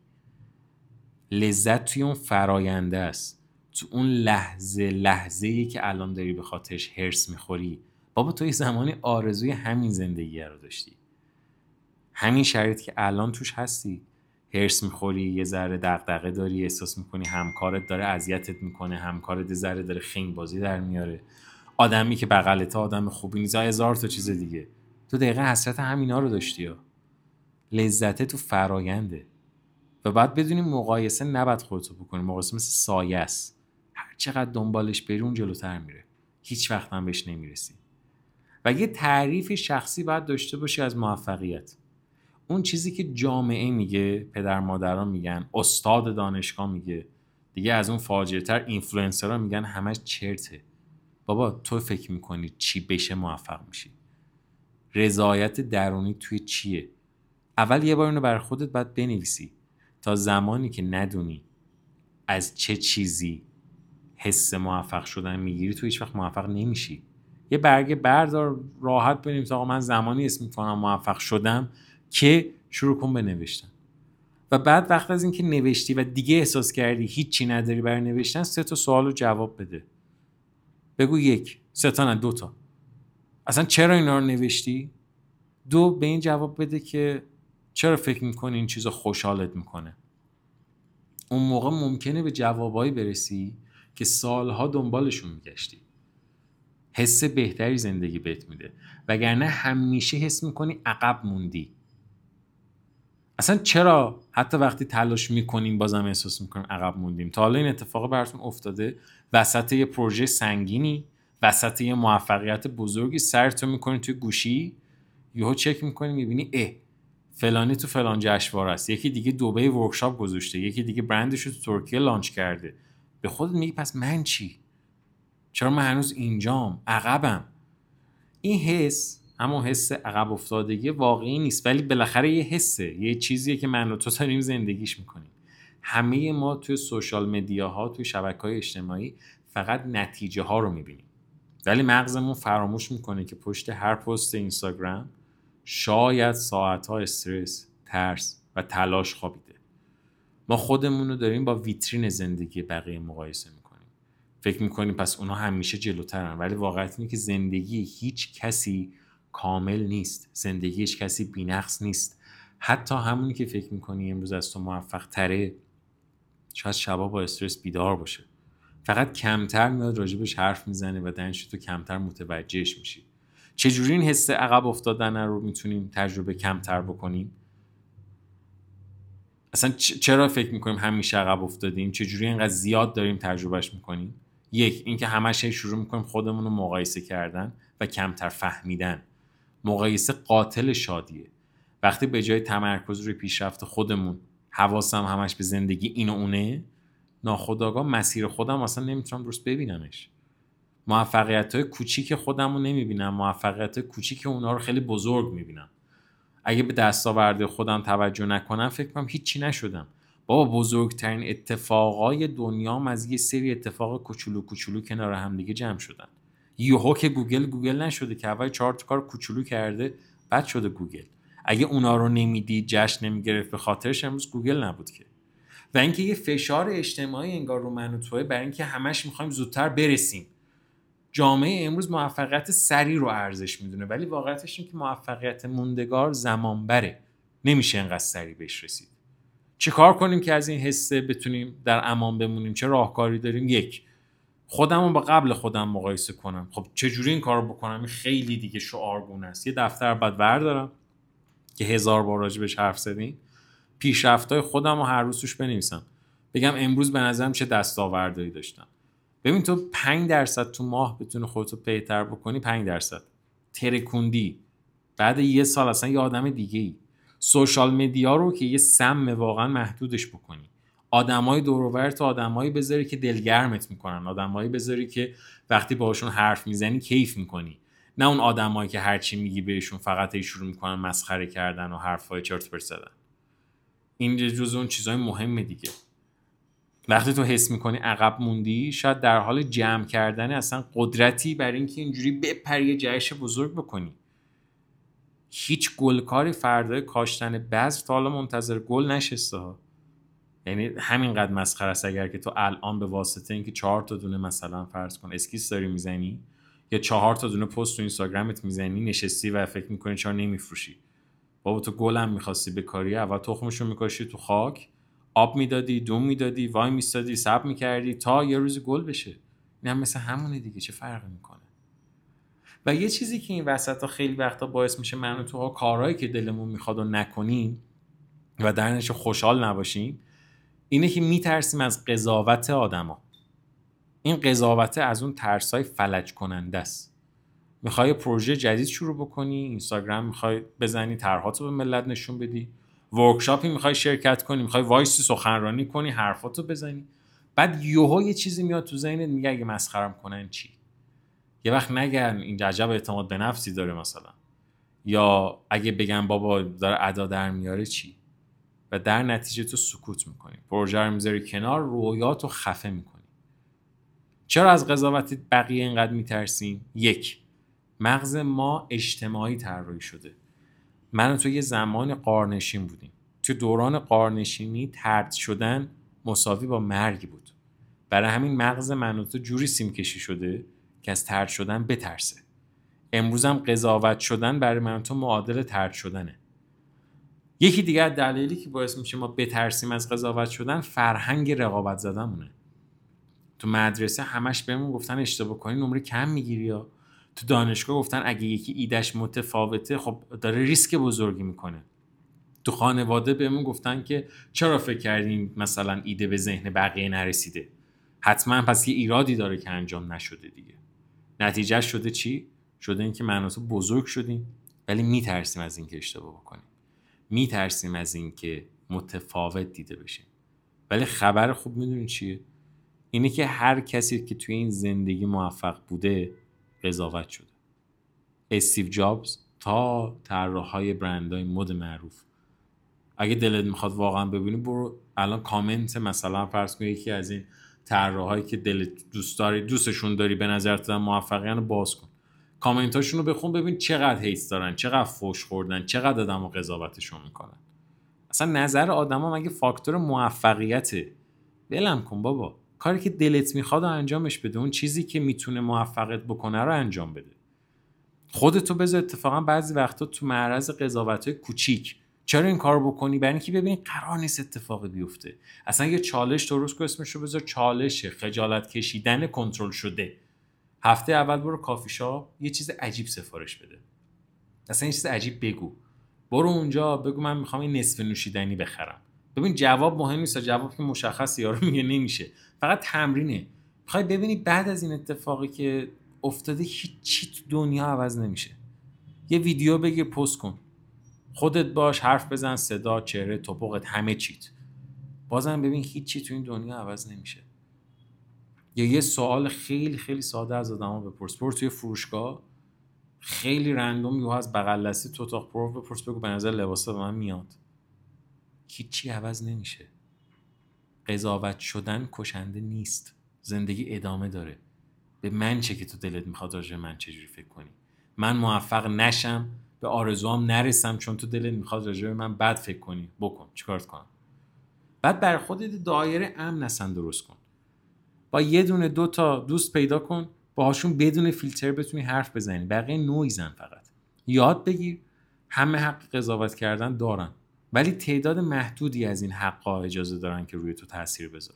لذت توی اون فراینده است، تو اون لحظه‌ای که الان داری به خاطرش هرس میخوری. بابا تو یه زمانی آرزوی همین زندگی رو داشتی، همین شرایط که الان توش هستی. هرس میخوری، یه ذره دغدغه داری، احساس میکنی همکارت داره اذیتت میکنه، همکارت یه ذره داره خنگ بازی در میاره، آدمی که بغلته آدم خوبی نیست، هزار تا چیز دیگه. تو دقیقه حسرت همینا رو داشتی ها. لذت تو فراینده و باید بدونی مقایسه نباید خودتو بکنی. مقایسه مثل سایه است، هر چقدر دنبالش بری اون جلوتر میره، هیچ وقت هم بهش نمیرسی. و یه تعریف شخصی باید داشته باشی از موفقیت. اون چیزی که جامعه میگه، پدر مادران میگن، استاد دانشگاه میگه، دیگه از اون فاجعه تر اینفلوئنسرها میگن، همش چرته. بابا تو فکر میکنی چی بشه موفق میشی؟ رضایت درونی توی چیه؟ اول یه بار اینو برای خودت باید بنویسی. تا زمانی که ندونی از چه چیزی حس موفق شدن میگیری، تو هیچ وقت موفق نمیشی. یه برگه بردار، راحت بنویس آقا من زمانی اسم میکنم موفق شدم که شروع کن به نوشتن. و بعد وقت از اینکه نوشتی و دیگه احساس کردی هیچی نداری برای نوشتن، 3 تا سوالو جواب بده. بگو 1، 3 تا نه 2 تا. اصلا چرا اینا رو نوشتی؟ 2، به این جواب بده که چرا فکر میکنی این چیزا خوشحالت میکنه. اون موقع ممکنه به جوابایی برسی که سالها دنبالشون میگشتی. حس بهتری زندگی بهت میده، وگرنه همیشه حس میکنی عقب موندی. اصلا چرا حتی وقتی تلاش میکنیم بازم احساس میکنیم عقب موندیم؟ تا حالا این اتفاق براتون افتاده؟ وسط یه پروژه سنگینی، وسط یه موفقیت بزرگی، سرتو میکنی توی گوشی، یهو چک میکنی میبینی فلانی تو فلان جشنواره است، یکی دیگه دبی ورکشاپ گذاشته، یکی دیگه برندش رو تو ترکیه لانچ کرده. به خودت میگی پس من چی؟ چرا من هنوز اینجام، عقبم؟ این حس، همون حس عقب افتادگی، واقعی نیست، ولی بالاخره یه حسه، یه چیزیه که من و تو داریم زندگیش میکنیم. همه ما توی سوشال مدیاها، توی شبکه‌های اجتماعی فقط نتیجه ها رو میبینیم، ولی مغزمون فراموش میکنه که پشت هر پست اینستاگرام شاید ساعتها استرس، ترس و تلاش خوابیده. ما خودمون رو داریم با ویترین زندگی بقیه مقایسه میکنیم. فکر میکنیم پس اونا همیشه جلوترن، ولی واقعیت اینه که زندگی هیچ کسی کامل نیست. زندگی هیچ کسی بی‌نقص نیست. حتی همونی که فکر میکنی امروز از تو موفق تره، شاید شبا با استرس بیدار باشه. فقط کمتر میاد راجبش حرف میزنه و دانش تو کمتر متوجهش میشی. چجوری این حس عقب افتادن رو میتونیم تجربه کمتر بکنیم؟ اصلا چرا فکر میکنیم همیشه عقب افتادیم؟ چجوری اینقدر زیاد داریم تجربهش میکنیم؟ 1، اینکه همش شروع میکنیم خودمون رو مقایسه کردن و کمتر فهمیدن. مقایسه قاتل شادیه. وقتی به جای تمرکز روی پیشرفت خودمون، حواسم همش به زندگی این و اونه، ناخودآگاه مسیر خودم اصلا نمیتونم درست ببینمش. موفقیت‌های کوچیک خودم رو نمیبینم، موفقیت‌های کوچیک اونا رو خیلی بزرگ میبینم. اگه به دستاورد خودم توجه نکنم فکر کنم هیچی نشدم. بابا بزرگترین اتفاقای دنیام از یه سری اتفاق کوچولو کوچولو کنار هم دیگه جمع شدن. یهو که گوگل نشده که اول 4 تا کار کوچولو کرده بعد شده گوگل. اگه اونا رو نمیدید، جشن نمیگرفت به خاطرش، امروز گوگل نبود که. و اینکه یه فشار اجتماعی انگار رو من و توئه، برای اینکه همش می‌خوایم زودتر برسیم. جامعه امروز موفقیت سریع رو ارزش میدونه، ولی واقعیتش اینه که موفقیت موندگار زمان بره، نمیشه انقدر سریع بهش رسید. چه کار کنیم که از این حسه بتونیم در امان بمونیم؟ چه راهکاری داریم؟ 1، خودمو با قبل خودم مقایسه کنم. خب چجوری این کارو بکنم؟ این خیلی دیگه شعارگونه است. یه دفتر بعد بردارم که 1000 بار راجبش حرف زدیم، پیشرفت‌های خودم رو هر روز توش بنویسم، بگم امروز به نظرم چه دستاوردهایی داشتم. ببین تو 5% تو ماه بتونی خودتو بهتر بکنی، 5% ترکوندی، بعد یه سال اصلا یه آدم دیگه ای. سوشال مدیا رو که یه سم واقعا محدودش بکنی. آدمای دور و بر تو آدمایی بذاری که دلگرمت میکنن، آدمایی بذاری که وقتی باهاشون حرف میزنی کیف میکنی، نه اون آدمایی که هر چی میگی بهشون فقط شروع میکنن مسخره کردن و حرفای چرت و پرت زدن. این جزء اون چیزای مهمه دیگه. وقتی تو حس میکنی عقب موندی، شاید در حال جمع کردن اصلا قدرتی برای اینکه اینجوری بپری یه جهش بزرگ بکنی. هیچ گلکاری فردای کاشتن بذر تا حالا منتظر گل نشسته ها. یعنی همینقدر مسخره است اگر که تو الان به واسطه اینکه 4 تا دونه مثلا فرض کن اسکیس داری میزنی یا 4 تا دونه پست تو اینستاگرامت میزنی، نشستی و فکر میکنی چرا نمیفروشی. بابا تو گلم میخواستی بکاری، اول تخمشو میکاشی تو خاک، آب میدادی، دون میدادی، وای میستادی، صبر میکردی تا یه روز گل بشه. این هم مثل همونه دیگه، چه فرقی میکنه؟ و یه چیزی که این وسطا خیلی وقتا باعث میشه من و توها کارهایی که دلمون میخواد و نکنیم و درنش خوشحال نباشیم، اینه که میترسیم از قضاوت آدما. این قضاوت از اون ترسای فلج کننده است. میخوای پروژه جدید شروع بکنی، اینستاگرام میخوای بزنی، طرحاتو به ملت نشون بدی، ورکشاپی میخوای شرکت کنی، میخوای وایسی سخنرانی کنی، حرفاتو بزنی، بعد یهو یه چیزی میاد تو ذهنت میگه اگه مسخرم کنن چی؟ یه وقت نگن این عجب اعتماد به نفسی داره مثلا، یا اگه بگن بابا داره ادا در میاره چی؟ و در نتیجه تو سکوت میکنی، پروژه رو میذاری کنار، رویاتو خفه میکنی. چرا از قضاوت بقیه اینقدر میترسیم؟ یک، مغز ما اجتماعی طراحی شده. من و تو یه زمان غارنشین بودیم. تو دوران غارنشینی طرد شدن مساوی با مرگ بود. برای همین مغز من و تو جوری سیم کشی شده که از طرد شدن بترسه. امروز هم قضاوت شدن برای من و تو معادل طرد شدنه. یکی دیگه دلیلی که باعث میشه ما بترسیم از قضاوت شدن، فرهنگ رقابت زدنمونه. تو مدرسه همش بهمون گفتن اشتباه کنی نمره کم میگیری، یا تو دانشگاه گفتن اگه یکی ایدهش متفاوته خب داره ریسک بزرگی میکنه. تو خانواده بهمون گفتن که چرا فکر کردیم مثلا ایده به ذهن بقیه نرسیده، حتما پس یه ایرادی داره که انجام نشده دیگه. نتیجه شده چی؟ شده این که من و تو بزرگ شدیم ولی میترسیم از این که اشتباه بکنیم، میترسیم از این که متفاوت دیده بشیم. ولی خبر خوب میدونین چیه؟ اینه که هر کسی که توی این زندگی موفق بوده قضاوت شده. استیو جابز تا طراحهای برندهای مد معروف. اگه دلت میخواد واقعا ببینی، برو الان کامنت مثلا فرض کن یکی از این طراحایی که دلت دوستشون داری به نظرت موفقیان رو باز کن، کامنتاشون رو بخون، ببین چقدر هیت دارن، چقدر فوش خوردن، چقدر آدمو قضاوتشون میکنن. اصلا نظر آدما مگه فاکتور موفقیته؟ ولم کن بابا، کاری که دلت میخواد انجامش بده، اون چیزی که میتونه موفقت بکنه رو انجام بده. خودتو بذار اتفاقا بعضی وقتا تو معرض قضاوت‌های کوچیک. چرا این کارو بکنی؟ برای اینکه ببین قرار نیست اتفاقی بیفته. اصلا یه چالش درست کن، اسمش رو بذار چالش خجالت کشیدن کنترل شده. هفته اول برو کافی شاپ یه چیز عجیب سفارش بده، اصلا یه چیز عجیب بگو، برو اونجا بگو من میخوام این نصف نوشیدنی بخرم. ببین جواب مهم نیست، جواب که مشخص یارو میگه نمیشه، فقط تمرینه. میخوای ببینی بعد از این اتفاقی که افتاده هیچی تو دنیا عوض نمیشه. یه ویدیو بگیر پست کن، خودت باش، حرف بزن، صدا، چهره، توپقت، همه چیت، بازم ببین هیچی تو این دنیا عوض نمیشه. یا یه سوال خیلی خیلی ساده از آدما بپرس. برو توی فروشگاه خیلی رندوم یهو از بغل دستی تو اتاق پرو بپرس، بگو به نظر لباسا به من میاد. هیچی عوض نمیشه. قضاوت شدن کشنده نیست، زندگی ادامه داره. به من چه که تو دلت میخواد راجع من چجوری فکر کنی؟ من موفق نشم، به آرزوام نرسم چون تو دلت میخواد راجع به من بد فکر کنی، بکن، چیکارت کنم؟ بعد بر خودت دایره امن اصلا درست کن. با یه دونه 2 تا دوست پیدا کن، باهاشون بدون فیلتر بتونی حرف بزنی، بقیه نویزن. فقط یاد بگیر همه حق قضاوت کردن دارن، ولی تعداد محدودی از این حقا اجازه دارن که روی تو تاثیر بذارن.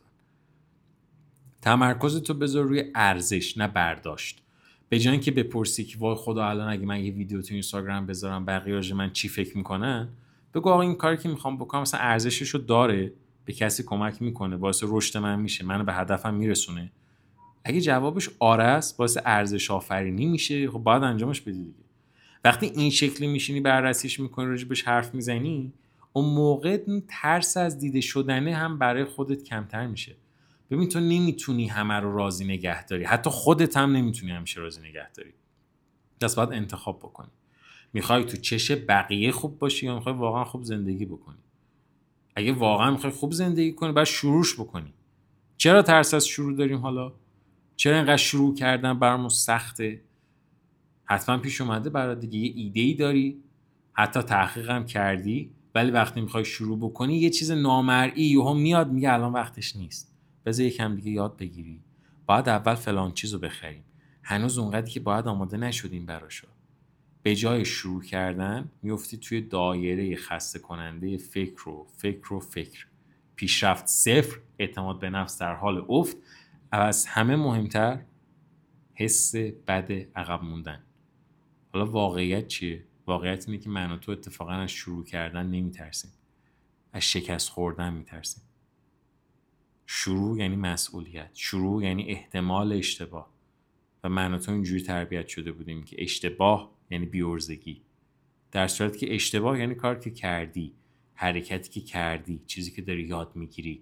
تمرکزتو بذار روی ارزش نه برداشت. به جای اینکه بپرسی که وای خدا الان اگه من یه ویدیو تو اینستاگرام بذارم بقیه راجع من چی فکر میکنن، بگو آقا این کاری که میخوام بکنم مثلا ارزششو داره، به کسی کمک میکنه، باعث رشد من میشه، منو به هدفم میرسونه. اگه جوابش آره است، باعث ارزش آفرینی میشه، خب باید انجامش بدی دیگه. وقتی این شکلی میشینی بررسیش میکنی، راجبش حرف میزنی، اون موقع ترس از دیده شدنه هم برای خودت کمتر میشه. ببین تو نمیتونی همه رو راضی نگه داری، حتی خودت هم نمیتونی همیشه راضی نگه داری. پس باید انتخاب بکنی. میخوای تو چش بقیه خوب باشی یا میخوای واقعا خوب زندگی بکنی؟ اگه واقعا میخوای خوب زندگی کنی باید شروعش بکنی. چرا ترس از شروع داریم حالا؟ چرا اینقدر شروع کردن برامون سخته؟ حتما پیش اومده برات دیگه، یه ایده‌ای داری، حتی تحقیق هم کردی، ولی وقتی میخوای شروع بکنی یه چیز نامرئی یهو میاد میگه الان وقتش نیست، بذار یکم دیگه یاد بگیری، باید اول فلان چیزو بخریم. هنوز اونقدری که باید آماده نشدیم براشو. به جای شروع کردن میفتی توی دایره خسته کننده فکر. پیشرفت صفر، اعتماد به نفس در حال افت، از همه مهمتر حس بد عقب موندن. حالا واقعیت چیه؟ واقعیت اینه که من و تو اتفاقا از شروع کردن نمیترسیم، از شکست خوردن میترسیم. شروع یعنی مسئولیت، شروع یعنی احتمال اشتباه، و من و تو اینجوری تربیت شده بودیم که اشتباه یعنی بی‌عرضگی، در صورتی که اشتباه یعنی کاری که کردی، حرکتی که کردی، چیزی که داری یاد میگیری.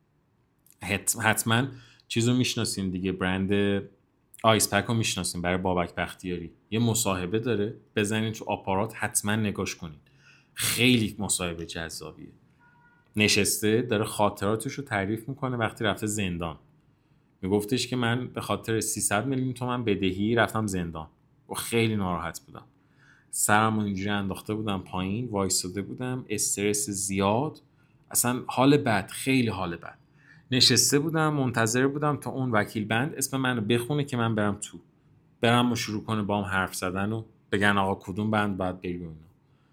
حتما چیزو میشناسین دیگه، برند آیس پک رو میشناسین، برای بابک بختیاری یه مصاحبه داره، بزنین تو آپارات حتما نگاش کنین، خیلی مصاحبه جذابیه. نشسته داره خاطراتش رو تعریف میکنه وقتی رفته زندان. میگفتش که من به خاطر 300 میلیون تومان بدهی رفتم زندان و خیلی ناراحت بودم، سرم اینجوری انداخته بودم پایین، وایساده بودم، استرس زیاد، اصلا حال بد، خیلی حال بد. نشسته بودم منتظر بودم تا اون وکیل بند اسم منو بخونه که من برم تو، برم و شروع کنه با هم حرف زدن و بگن آقا کدوم بند باید بری و اینا.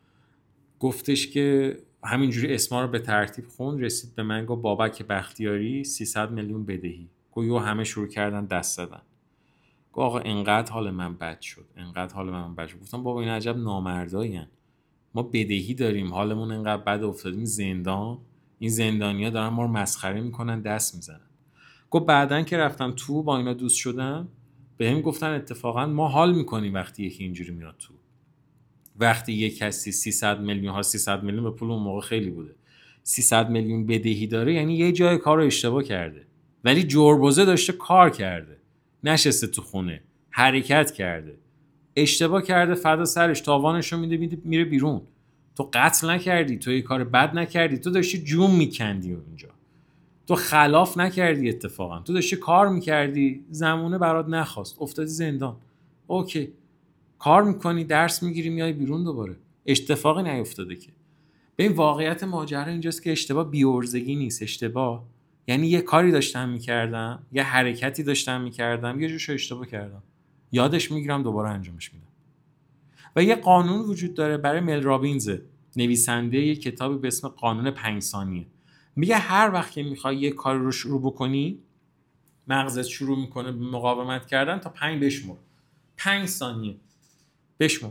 گفتش که همینجوری اسما رو به ترتیب خون، رسید به من گفت بابک بختیاری 300 میلیون بدهی. گفت همه شروع کردن دست زدن. گفت آقا انقدر حال من بد شد، انقدر حال من بد شد. گفتم بابا این عجب نامردایین، ما بدهی داریم حالمون انقدر بد افتادیم زندان، این زندانیا دارن ما رو مسخره میکنن، دست میزنن. گفت بعدن که رفتم تو با اینا دوست شدم، بهم گفتن اتفاقا ما حال میکنیم وقتی یکی اینجوری میاد تو. وقتی یک کسی 300 میلیون به پول اون موقع خیلی بوده، 300 میلیون بدهی داره، یعنی یه جای کار رو اشتباه کرده، ولی جربوزه داشته کار کرده، نشسته تو خونه حرکت کرده. اشتباه کرده فدا سرش، تاوانش رو میده میره بیرون. تو قتل نکردی، تو یه کار بد نکردی، تو داشتی جون میکندی اونجا، تو خلاف نکردی، اتفاقا تو داشتی کار میکردی، زمونه برات نخواست، افتادی زندان. اوکی، کار میکنی، درس میگیری، میای بیرون دوباره، اتفاقی نیفتاده که. به این واقعیت ماجرا اینجاست که اشتباه بی‌عرضگی نیست. اشتباه یعنی یه کاری داشتم میکردم، یه حرکتی داشتم میکردم، یه جوشو اشتباه کردم، یادش میگیرم، دوباره انجامش میدم. و یه قانون وجود داره برای مل رابینز، نویسنده یه کتابی به اسم قانون 5 ثانیه. میگه هر وقت که میخوای یه کار رو شروع بکنی، مغزت شروع میکنه به مقاومت کردن، تا 5 بشمر، 5 ثانیه بشمر،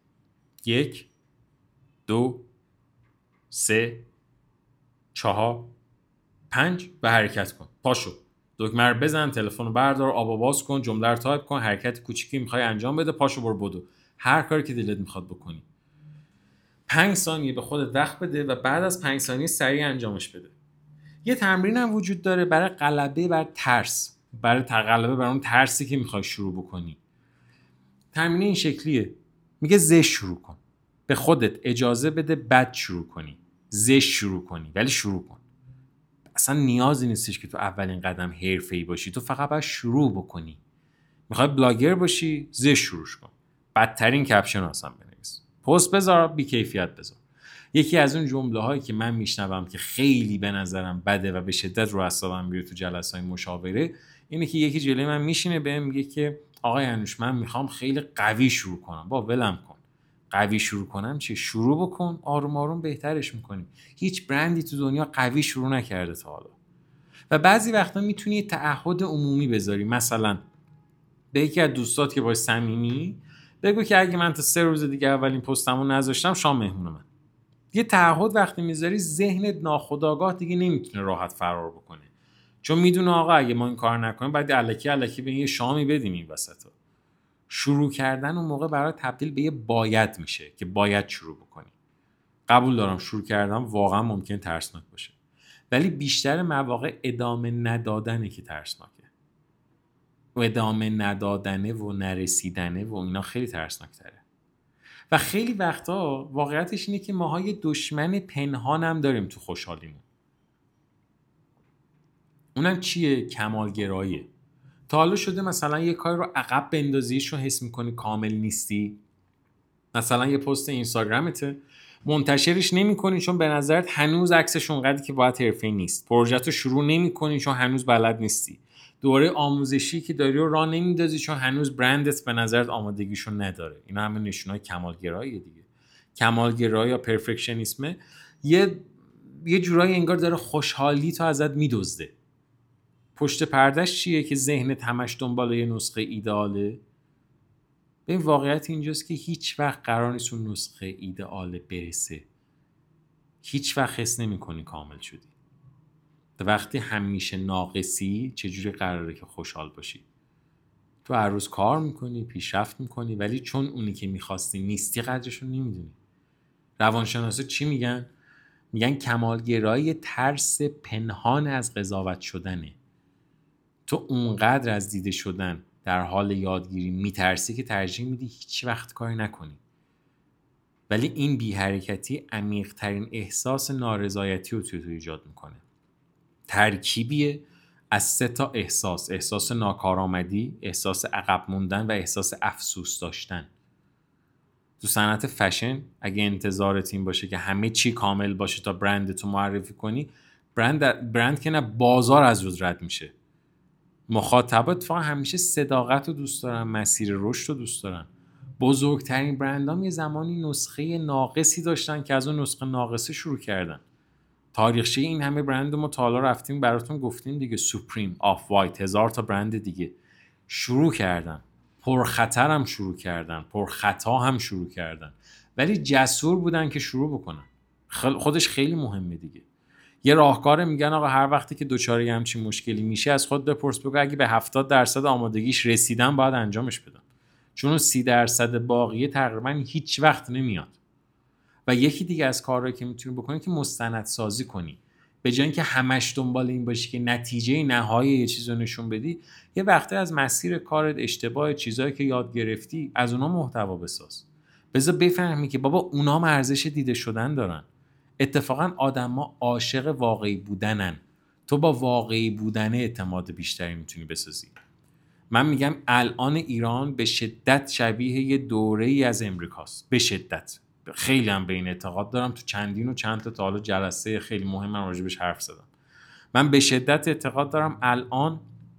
1 2 3 4 5 و حرکت کن. پاشو، دکمه رو بزن، تلفن رو بردار، آب و باز کن، جمله رو تایپ کن، حرکت کوچیکی میخوای انجام بده، پاشو برو بدو، هر کاری که دلت میخواد بکنی. 5 ثانیه به خودت وقت بده و بعد از 5 ثانیه سریع انجامش بده. یه تمرین هم وجود داره برای غلبه بر ترس، برای غلبه بر اون ترسی که میخوای شروع بکنی. تمرین این شکلیه، میگه زش شروع کن، به خودت اجازه بده بد شروع کنی، زش شروع کنی، ولی شروع کن. اصلا نیازی نیستش که تو اولین قدم حرفه‌ای باشی، تو فقط باید شروع بکنی. میخوای بلاگر باشی، زش شروع کن، بدترین کپشن اصلا بنویس، پست بذار، بی کیفیت بذار. یکی از اون جمله هایی که من میشنوم که خیلی به نظرم بده و به شدت رو اعصابم میره تو جلسه‌های مشاوره، اینه که یکی جلوی من میشینه بهم میگه که آقای انوش من میخوام خیلی قوی شروع کنم. با ولم کن، قوی شروع کنم چه؟ شروع بکن، آروم آروم بهترش میکنی. هیچ برندی تو دنیا قوی شروع نکرده تا حالا. و بعضی وقتا میتونی تعهد عمومی بذاری، مثلا به یکی از دوستات که باش صمیمی بگو که اگه من تا 3 روز دیگه اولین پستمو نذاشتم شام مهمون من. یه تعهد وقتی میذاری، ذهنت ناخودآگاه دیگه نمیتونه راحت فرار بکنه، چون میدونه آقا اگه ما این کار نکنیم بعد الکی به یه شامی بدیم این وسطا. شروع کردن اون موقع برای تبدیل به یه باید میشه که باید شروع بکنی. قبول دارم شروع کردن واقعا ممکن ترسناک باشه، ولی بیشتر مواقع ادامه ندادنه که ترسناکه. ادامه ندادنه و نرسیدنه و اینا خیلی ترسناکتره. و خیلی وقتا واقعیتش اینه که ماها یه دشمن پنهان هم داریم تو خوشحالیمون. اونم چیه؟ کمالگراییه. تا حالا شده مثلا یه کاری رو عقب بندازیش رو حس میکنی کامل نیستی؟ مثلا یه پست اینستاگرامته منتشرش نمی‌کنی چون به نظرت هنوز عکسش اونقدری که باید حرفه‌ای نیست. پروژه‌تو شروع نمی‌کنی چون هنوز بلد نیستی. دوره آموزشی که داری رو راه نمیندازی چون هنوز برندت به نظرت آمادگیشو نداره. اینا همه نشونای کمالگراییه دیگه. کمالگرایی یا پرفکشنیسم یه جورایی انگار داره خوشحالی تو ازت میدزده. پشت پردهش چیه که ذهنت همش دنبال یه نسخه ایدئاله؟ این واقعیت اینجاست که هیچ وقت قرار نیست اون نسخه ایدئال برسه. هیچ وقت حس نمی‌کنی کامل شدی. وقتی همیشه ناقصی چجوری قراره که خوشحال باشی؟ تو هر روز کار میکنی، پیشرفت میکنی، ولی چون اونی که میخواستی نیستی قدرشو نمیدونی. روانشناسا چی میگن؟ میگن کمالگرایی ترس پنهان از قضاوت شدنه. تو اونقدر از دیده شدن در حال یادگیری میترسی که ترجیح میدی هیچ وقت کاری نکنی. ولی این بی حرکتی عمیق‌ترین احساس نارضایتی رو تو ایجاد میکنه. ترکیبیه از 3 تا احساس: احساس ناکارآمدی، احساس عقب موندن و احساس افسوس داشتن. تو صنعت فشن اگه انتظارت این باشه که همه چی کامل باشه تا برندتو معرفی کنی، برند که نه، بازار از روز رد میشه. مخاطبات فقط همیشه صداقت رو دوست دارن، مسیر رشد رو دوست دارن. بزرگترین برندام یه زمانی نسخه ناقصی داشتن که از اون نسخه ناقصه شروع کردن. تاریخچه این همه برند ما تا حالا رفتیم براتون گفتیم دیگه، سوپریم، آف وایت، 1000 تا برند دیگه شروع کردن. پرخطر هم شروع کردن، پرخطا هم شروع کردن، ولی جسور بودن که شروع بکنن. خودش خیلی مهمه دیگه. یه راهکار میگن آقا هر وقتی که دوچاره همچین مشکلی میشه از خود بپرس، بگو اگه به 70% آمادگیش رسیدن باید انجامش بدم، چون اون 30% باقیه تقریبا هیچ وقت نمیاد. و یکی دیگه از کارهایی که میتونی بکنی که مستندسازی کنی. به جای اینکه همش دنبال این باشی که نتیجه نهایی یه چیزی رو نشون بدی، یه وقتی از مسیر کارت، اشتباه، چیزایی که یاد گرفتی از اونا محتوا بساز. بذار بفهمی که بابا اونا هم ارزش دیده شدن دارن. اتفاقا آدما عاشق واقعی بودنن. تو با واقعی بودن اعتماد بیشتری میتونی بسازی. من میگم الان ایران به شدت شبیه یه دوره‌ای از امریکاست. به شدت. خیلی هم به این اعتقاد دارم. تو چندین و چند تا حالا جلسه خیلی مهم راجبش حرف زدم. من به شدت اعتقاد دارم الان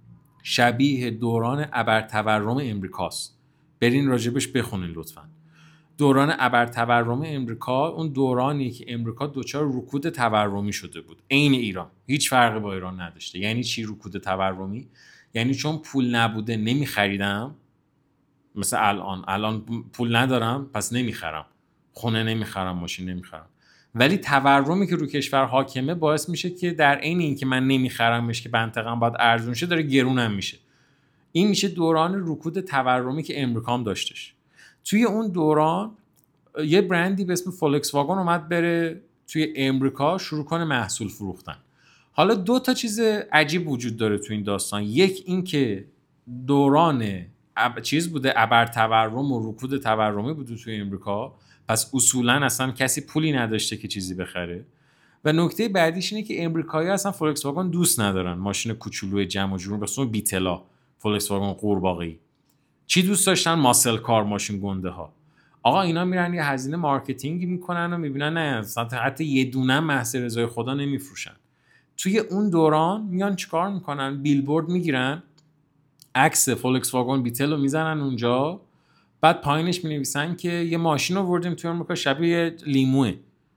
شبیه دوران ابرتورم امریکاست. برین راجبش بخونین لطفاً. دوران ابرتورم امریکا اون دورانی که امریکا دچار رکود تورمی شده بود، عین ایران، هیچ فرقی با ایران نداشته. یعنی چی رکود تورمی؟ یعنی چون پول نبوده نمیخریدم، مثل الان پول ندارم پس نمیخرم، خونه نمیخرم، ماشین نمیخرم. ولی تورمی که رو کشور حاکمه باعث میشه که در عین اینکه من نمیخرمش که منطقه‌ام باید ارزون شه، داره گرونم میشه. این میشه دوران رکود تورمی که امریکا هم داشتش. توی اون دوران یه برندی به اسم فولکس واگن اومد بره توی امریکا شروع کنه محصول فروختن. حالا 2 تا چیز عجیب وجود داره تو این داستان. یک این که دوران چیز بوده، ابرتورم و رکود تورمی بوده توی امریکا، پس اصولا اصلا کسی پولی نداشته که چیزی بخره. و نکته بعدیش اینه که امریکایی‌ها اصلا فولکس واگن دوست ندارن، ماشین کوچولو جمع و جور، به خصوص بیتلا، فولکس واگن قورباغه‌ای. چی دوست داشتن؟ ماسل کار، ماشین گنده ها. آقا اینا میرن یه هزینه مارکتینگی میکنن و میبینن نه حتی یه دونه محض رضای خدا نمیفروشن. توی اون دوران میان چیکار میکنن؟ بیلبورد میگیرن، عکس فولکس واگن بیتل رو میزنن اونجا، بعد پایینش مینویسن که یه ماشین آوردیم توی امریکا شبیه لیموه.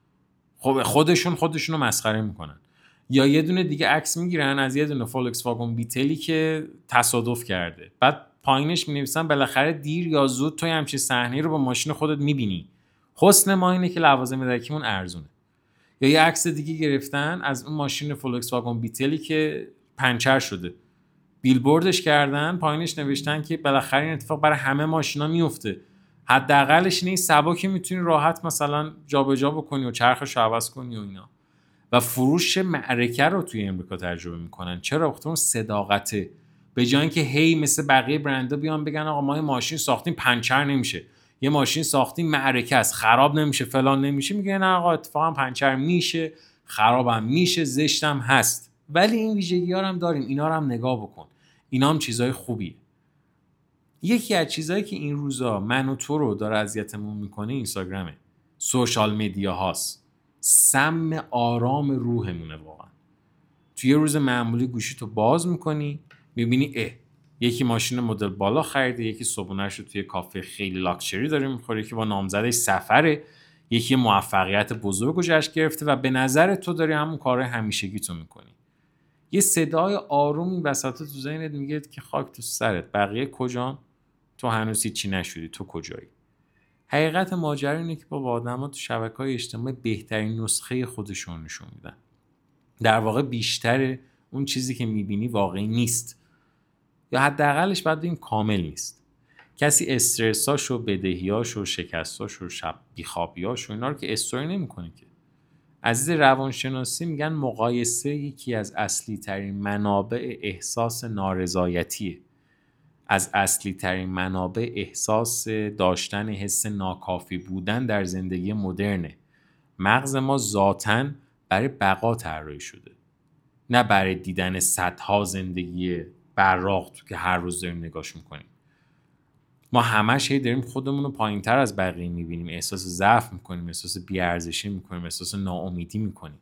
خب خودشون رو مسخره میکنن. یا یه دونه دیگه عکس میگیرن از یه دونه فولکس واگن بیتلی که تصادف کرده، بعد پایینش می‌نویسن بالاخره دیر یا زود توی همچین صحنه‌ای رو با ماشین خودت می‌بینی. حسن ما اینه که لوازم یدکیمون ارزونه. یا یه عکس دیگه گرفتن از اون ماشین فولکس واگن بیتلی که پنچر شده، بیلبوردش کردن، پایینش نوشتن که بالاخره این اتفاق برای همه ماشینا میفته، حداقلش اینه سبکی میتونی راحت مثلا جابجا بکنی و چرخش رو عوض کنی و اینا. و فروش معرکه رو توی امریکا تجربه میکنن. چرا؟ اون صداقته. به جای اینکه هی مثل بقیه برندها بیان بگن آقا ما یه ماشین ساختیم پنچر نمیشه، یه ماشین ساختیم معرکه است خراب نمیشه فلان نمیشه، میگن نه آقا اتفاقا پنچر میشه، خرابم میشه، زشتم هست، ولی این ویژگی‌ها رو هم داریم، اینا رو هم نگاه بکن، اینا هم چیزای خوبیه. یکی از چیزایی که این روزا من و تو رو داره اذیتمون میکنه اینستاگرامه، سوشال میدیا هاست، سم آرام روحمونه واقعا. تو یه روز معمولی گوشی تو باز میکنی میبینی یکی ماشین مدل بالا خریده، یکی صبحونه‌اش رو توی کافه خیلی لاکچری داره میخوره، یکی با نامزدش سفره، یکی موفقیت بزرگ رو جشن گرفته و به نظر تو داری همون کار همیشگی تو میکنی. یه صدای آرومی وسط تو ذهنت میگه که خاک تو سرت، بقیه کجان؟ تو هنوز هیچی نشدی، تو کجایی؟ حقیقت ماجرا اینه که با آدم‌ها تو شبکه‌های اجتماعی بهترین نسخه خودشون نشون میدن. در واقع بیشتر اون چیزی که میبینی واقعی نیست، یا حداقلش باید بگیم کامل نیست. کسی استرساشو، بدهیاشو، شکستاشو، شب بیخوابیاشو اینا رو که استوری نمی‌کنه که. عزیز روانشناسی میگن مقایسه یکی از اصلی ترین منابع احساس نارضایتیه. از اصلی ترین منابع احساس داشتن حس ناکافی بودن در زندگی مدرنه. مغز ما ذاتاً برای بقا طراحی شده، نه برای دیدن صدها زندگی براق تو که هر روز داریم نگاش میکنیم. ما همش داریم خودمون رو پایین تر از بقیه میبینیم، احساس ضعف میکنیم، احساس بی‌ارزشی میکنیم، احساس ناامیدی میکنیم.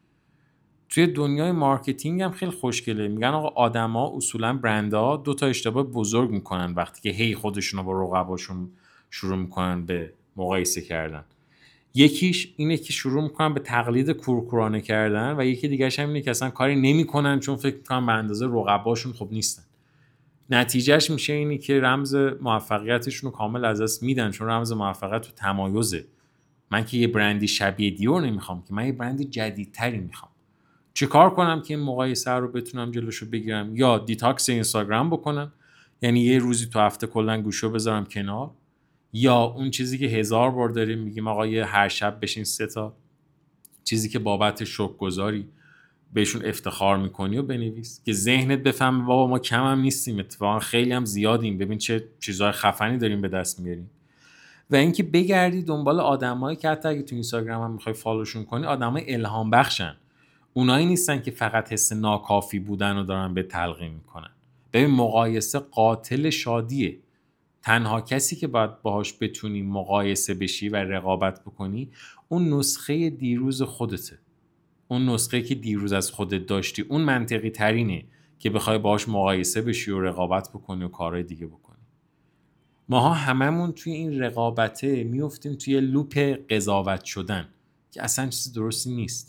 توی دنیای مارکتینگ هم خیلی خوشگله، میگن آقا آدما اصولا برندها 2 تا اشتباه بزرگ میکنن وقتی که هی خودشون رو با رقباشون شروع میکنن به مقایسه کردن. یکیش اینه که شروع میکنن به تقلید کورکورانه کردن و یکی دیگه‌ش هم اینه که اصلا کاری نمیکنن چون فکر میکنن به اندازه رقباشون خوب نیستن. نتیجهش میشه اینی که رمز موفقیتشون رو کامل از دست میدن، چون رمز موفقیت تو تمایزه. من که یه برندی شبیه دیور نمیخوام، که من یه برند جدیدتری میخوام. چه کار کنم که این مقایسه رو بتونم جلوشو بگیرم؟ یا دیتاکس اینستاگرام بکنم، یعنی یه روزی تو هفته کلا گوشو بذارم کنار، یا اون چیزی که 1000 بار داریم میگیم آقا یه هر شب بشین 3 تا چیزی که بابت شکرگزاری بهشون افتخار میکنی و بنویس که ذهنت بفهمه بابا ما کم هم نیستیم، اتفاقا خیلی هم زیادیم، ببین چه چیزای خفنی داریم به دست میاریم. و اینکه بگردی دنبال آدمایی که حتی اگه تو اینستاگرام هم میخوای فالوشون کنی آدمای الهام بخشن، اونایی نیستن که فقط حس ناکافی بودن رو دارن به تلقین میکنن. ببین مقایسه قاتل شادیه. تنها کسی که باید باهاش بتونی مقایسه بشی و رقابت بکنی اون نسخه دیروز خودته، اون نسخه که دیروز از خودت داشتی، اون منطقی ترینه که بخوای باهاش مقایسه بشی و رقابت بکنی و کارهای دیگه بکنی. ماها هممون توی این رقابته میفتیم توی لوپ قضاوت شدن که اصلا چیز درستی نیست.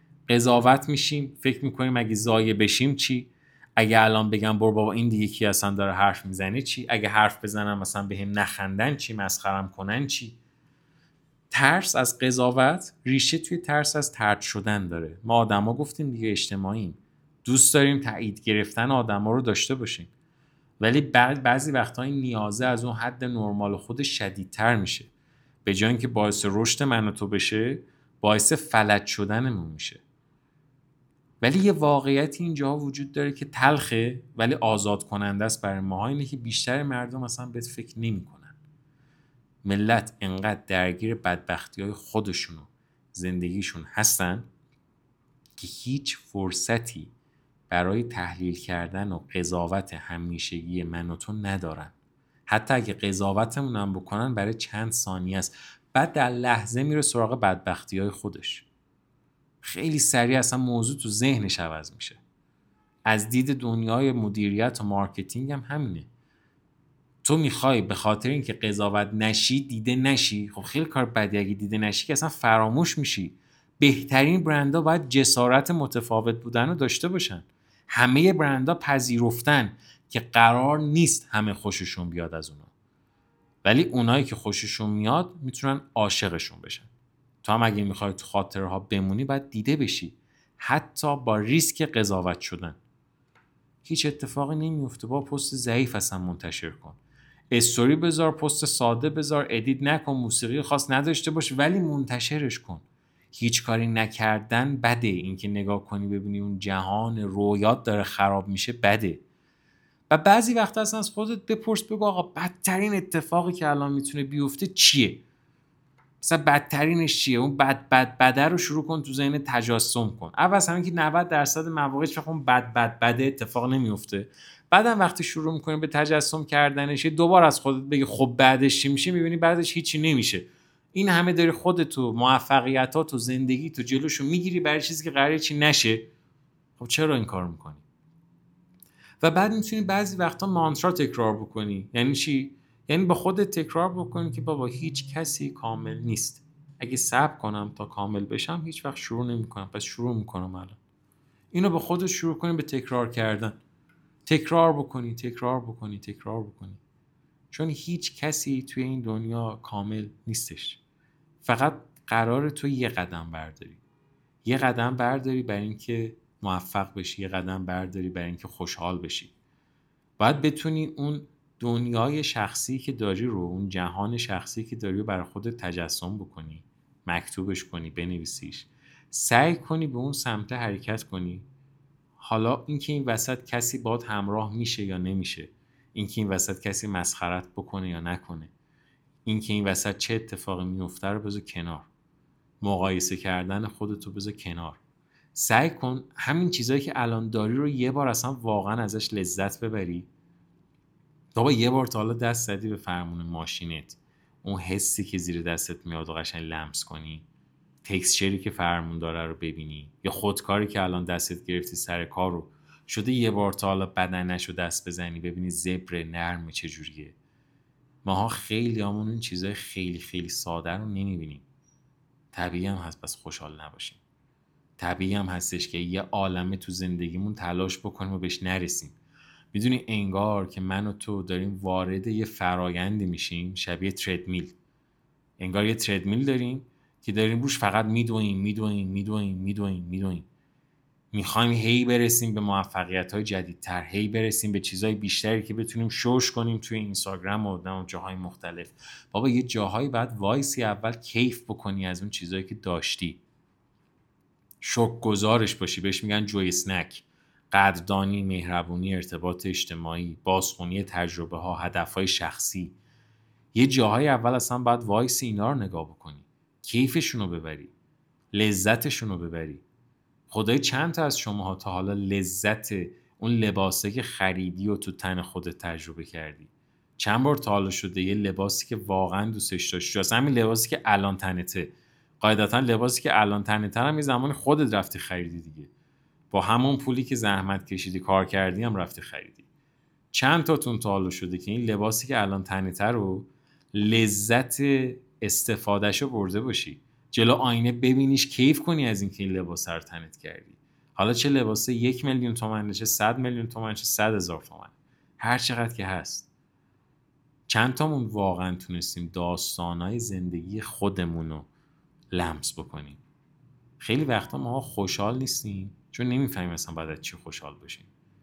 قضاوت میشیم، فکر میکنیم اگه ضایع بشیم چی؟ اگه الان بگم برو بابا این دیگه کی اصلا داره حرف میزنه چی؟ اگه حرف بزنم مثلا بهم نخندن چی؟ مسخرم کنن چی؟ ترس از قضاوت ریشه توی ترس از طرد شدن داره. ما آدما گفتیم دیگه اجتماعیم، دوست داریم تایید گرفتن آدما رو داشته باشیم، ولی بعضی وقتا این نیازه از اون حد نرمال خودش شدیدتر میشه. به جای اینکه باعث رشد من و تو بشه باعث فلج شدنمون میشه. ولی یه واقعیتی اینجا وجود داره که تلخه ولی آزاد کننده است برای ما، اینه که بیشتر مردم اصلا بهت فکر نمی‌کنن. ملت انقدر درگیر بدبختی‌های خودشون و زندگیشون هستن که هیچ فرصتی برای تحلیل کردن و قضاوت همیشگی من و تو ندارن. حتی اگه قضاوتمون هم بکنن برای چند ثانیه است، بعد در لحظه میره سراغ بدبختی‌های خودش. خیلی سریع اصلا موضوع تو ذهنش عوض میشه. از دید دنیای مدیریت و مارکتینگ هم همینه. تو میخوای به خاطر اینکه قضاوت نشی دیده نشی، خب خیلی کار بدی. اگه دیده نشی که اصلا فراموش میشی. بهترین برندها باید جسارت متفاوت بودن رو داشته باشن. همه برندها پذیرفتن که قرار نیست همه خوششون بیاد از اونا، ولی اونایی که خوششون میاد میتونن عاشقشون بشن. تو هم اگه میخوای تو خاطره ها بمونی باید دیده بشی، حتی با ریسک قضاوت شدن. هیچ اتفاقی نمیفته. با پست ضعیف اصلا منتشر کن، استوری بذار، پست ساده بذار، ادیت نکن، موسیقی خاص نداشته باش، ولی منتشرش کن. هیچ کاری نکردن بده. اینکه نگاه کنی ببینی اون جهان رویات داره خراب میشه بده. و بعضی وقتا اصلا از خودت بپرس، بگو آقا بدترین اتفاقی که الان میتونه بیفته چیه؟ مثلا بدترینش چیه؟ اون بده رو شروع کن تو ذهن تجسم کن. اول همین که 90% مواقع اون بده اتفاق نمیفته. بعدم وقتی شروع میکنی به تجسم کردنش، دوبار از خودت بگی خب بعدش چی میشه، میبینی بعدش هیچی نمیشه. این همه داری خودتو، موفقیتاتو، زندگی تو جلوشو میگیری برای چیزی که قراره چی نشه. خب چرا این کار میکنی؟ و بعد میتونی بعضی وقتا مانترا تکرار بکنی. یعنی چی؟ یعنی با خودت تکرار بکنی که بابا هیچ کسی کامل نیست. اگه صبر کنم تا کامل بشم هیچ وقت شروع نمیکنم، پس شروع میکنم الان. اینو با خودت شروع کنی به تکرار کردن. تکرار بکنی، تکرار بکنی، تکرار بکنی. چون هیچ کسی توی این دنیا کامل نیستش. فقط قرار تو یه قدم برداری. یه قدم برداری برای اینکه موفق بشی، یه قدم برداری برای اینکه خوشحال بشی. باید بتونی اون دنیای شخصی که داری رو، اون جهان شخصی که داری رو برای خودت تجسم بکنی، مکتوبش کنی، بنویسیش، سعی کنی به اون سمت حرکت کنی. حالا اینکه این وسط کسی باهات همراه میشه یا نمیشه، اینکه این وسط کسی مسخرت بکنه یا نکنه، اینکه این وسط چه اتفاقی میفته رو بذار کنار. مقایسه کردن خودتو بذار کنار. سعی کن همین چیزایی که الان داری رو یه بار اصلا واقعا ازش لذت ببری. بابا یه بار تا حالا دست زدی به فرمون ماشینت، اون حسی که زیر دستت میاد و قشنگ لمس کنی، تکسچری که فرمون داره رو ببینی، یا خودکاری که الان دستت گرفتی سر کار رو شده یه بار تا حالا بدنش رو دست بزنی ببینی زبر نرم چجوریه. ماها خیلی همون این چیزای خیلی خیلی ساده رو نمیبینیم. طبیعی هم هست پس خوشحال نباشیم. طبیعی هم هستش که یه عالمه تو زندگیمون تلاش بکنیم و بهش نرسیم. میدونی انگار که من و تو داریم وارد یه فرایندی میشیم شبیه تردمیل. انگار یه تردمیل داریم که داریم روش فقط میدویم. میخوایم هی برسیم به موفقیت‌های جدیدتر، هی برسیم به چیزهای بیشتری که بتونیم شوش کنیم توی اینستاگرام و جاهای مختلف. بابا یه جاهایی بعد وایسی اول کیف بکنی از اون چیزهایی که داشتی، شکرگزارش باشی. بهش میگن جوی اسنک. قدردانی، مهربونی، ارتباط اجتماعی، بازخونی تجربه ها، هدف های شخصی. یه جاهای اول اصلا باید وایسی اینا رو نگاه بکنی، کیفشون رو ببری، لذتشون رو ببری. خدای چند تا از شماها تا حالا لذت اون لباسه که خریدی و تو تن خودت تجربه کردی؟ چند بار تا حالا شده یه لباسی که واقعا دوستش داشتی، اصلا همین لباسی که الان تنته، قاعدتا لباسی که الان تنته هم یه زمان خودت رفتی خریدی دیگه، با همون پولی که زحمت کشیدی کار کردی هم رفتی خریدی. چند تاتون تا حالا شده که این لباسی که الان تنته رو لذت استفادهشو برده باشی، جلو آینه ببینیش کیف کنی از اینکه این لباس رو تنت کردی؟ حالا چه لباسه 1,000,000 تومنه، چه 100,000,000 تومن، چه 100,000 تومن، هر چقدر که هست. چند تامون واقعا تونستیم داستانای زندگی خودمون رو لمس بکنیم؟ خیلی وقتا ما خوشحال نیستیم چون نمیفهمیم اصلا باید از چی خوشحال باشیم.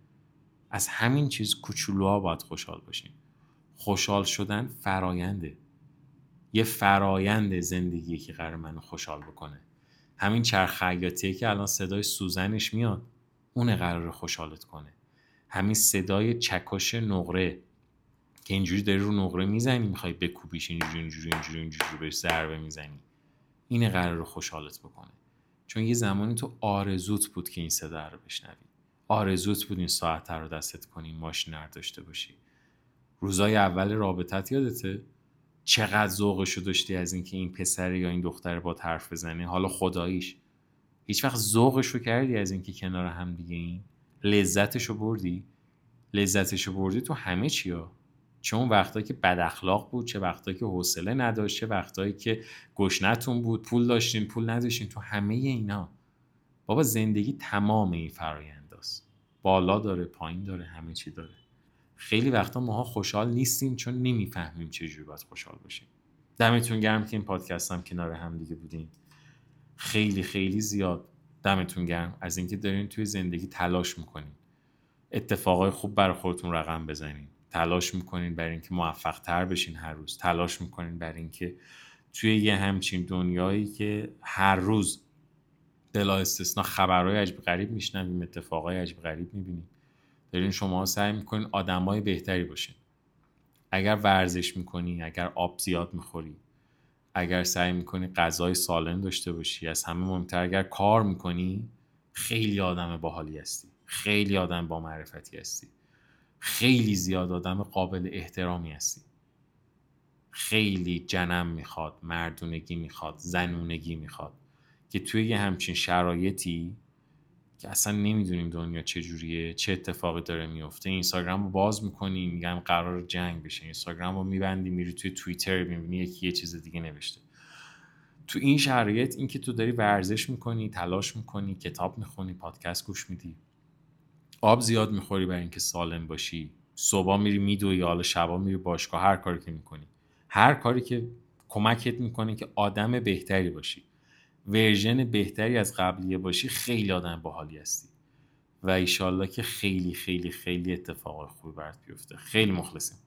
از همین چیز کوچولوها باید خوشحال باشیم. خوشحال شدن فراینده. یه فرایند زندگی که قرار منو خوشحال بکنه. همین چرخ خیاطیه که الان صدای سوزنش میاد، اون قرار خوشحالت کنه. همین صدای چکش نقره که اینجوری داری رو نقره میزنی، میخوای بکوبیش اینجوری بهش ضربه میزنی، این قرار خوشحالت بکنه. چون یه زمانی تو آرزوت بود که این صدا رو بشنوی، آرزوت بود این ساعت رو دستت کنی، ماشین رو داشته باشی. روزای اول رابطت یادته چقدر ذوقشو داشتی از اینکه این پسر یا این دختر با حرف بزنه؟ حالا خداییش هیچ وقت ذوقشو کردی از اینکه کنار هم دیگه این لذتشو بردی؟ لذتشو بردی تو همه چیا. چه اون وقتایی که بد اخلاق بود، چه وقتایی که حوصله نداشت، چه وقتایی که گشنتون بود، پول داشتین پول نداشتین، تو همه اینا. بابا زندگی تمام این فرآینداست، بالا داره پایین داره، همه چی داره. خیلی وقتا ماها خوشحال نیستیم چون نمیفهمیم چجوری باید خوشحال باشیم. دمتون گرم که این پادکست هم کنار هم دیگه بودین. خیلی خیلی زیاد دمتون گرم از اینکه دارین توی زندگی تلاش میکنین اتفاقای خوب برای خودتون رقم بزنین، تلاش میکنین برای اینکه موفق تر بشین هر روز، تلاش میکنین برای اینکه توی یه همچین دنیایی که هر روز بلا استثنا خبرهای عجیب غریب میشنویم، اتفاقای عجیب غریب میبینیم، دارین شما سعی میکنین آدمای بهتری باشین. اگر ورزش میکنی، اگر آب زیاد میخوری، اگر سعی میکنی غذای سالم داشته باشی، از همه مهمتر اگر کار میکنی، خیلی آدم باحالی هستی، خیلی آدم با معرفتی هستی، خیلی زیاد آدم قابل احترامی هستی. خیلی جنم میخواد، مردونگی میخواد، زنونگی میخواد که توی یه همچین شرایطی که اصلا نمیدونیم دنیا چجوریه، چه اتفاقی داره میفته، اینستاگرام رو باز میکنی میگن قرار جنگ بشه، اینستاگرام رو میبندی میری توی توییتر میبینی یکی یه چیز دیگه نوشته. تو این شرایط این که تو داری ورزش میکنی، تلاش میکنی، کتاب میخونی، پادکست گوش میدی، آب زیاد میخوری برای اینکه سالم باشی، صبح میری میدوی یا حالا شبا میری باشگاه، هر کاری که میکنی، هر کاری که کمکت میکنه که آدم بهتری باشی، ورژن بهتری از قبلیه باشی، خیلی آدم باحالی هستی و ایشالله که خیلی خیلی خیلی اتفاق خوبی برات بیفته. خیلی مخلصیم.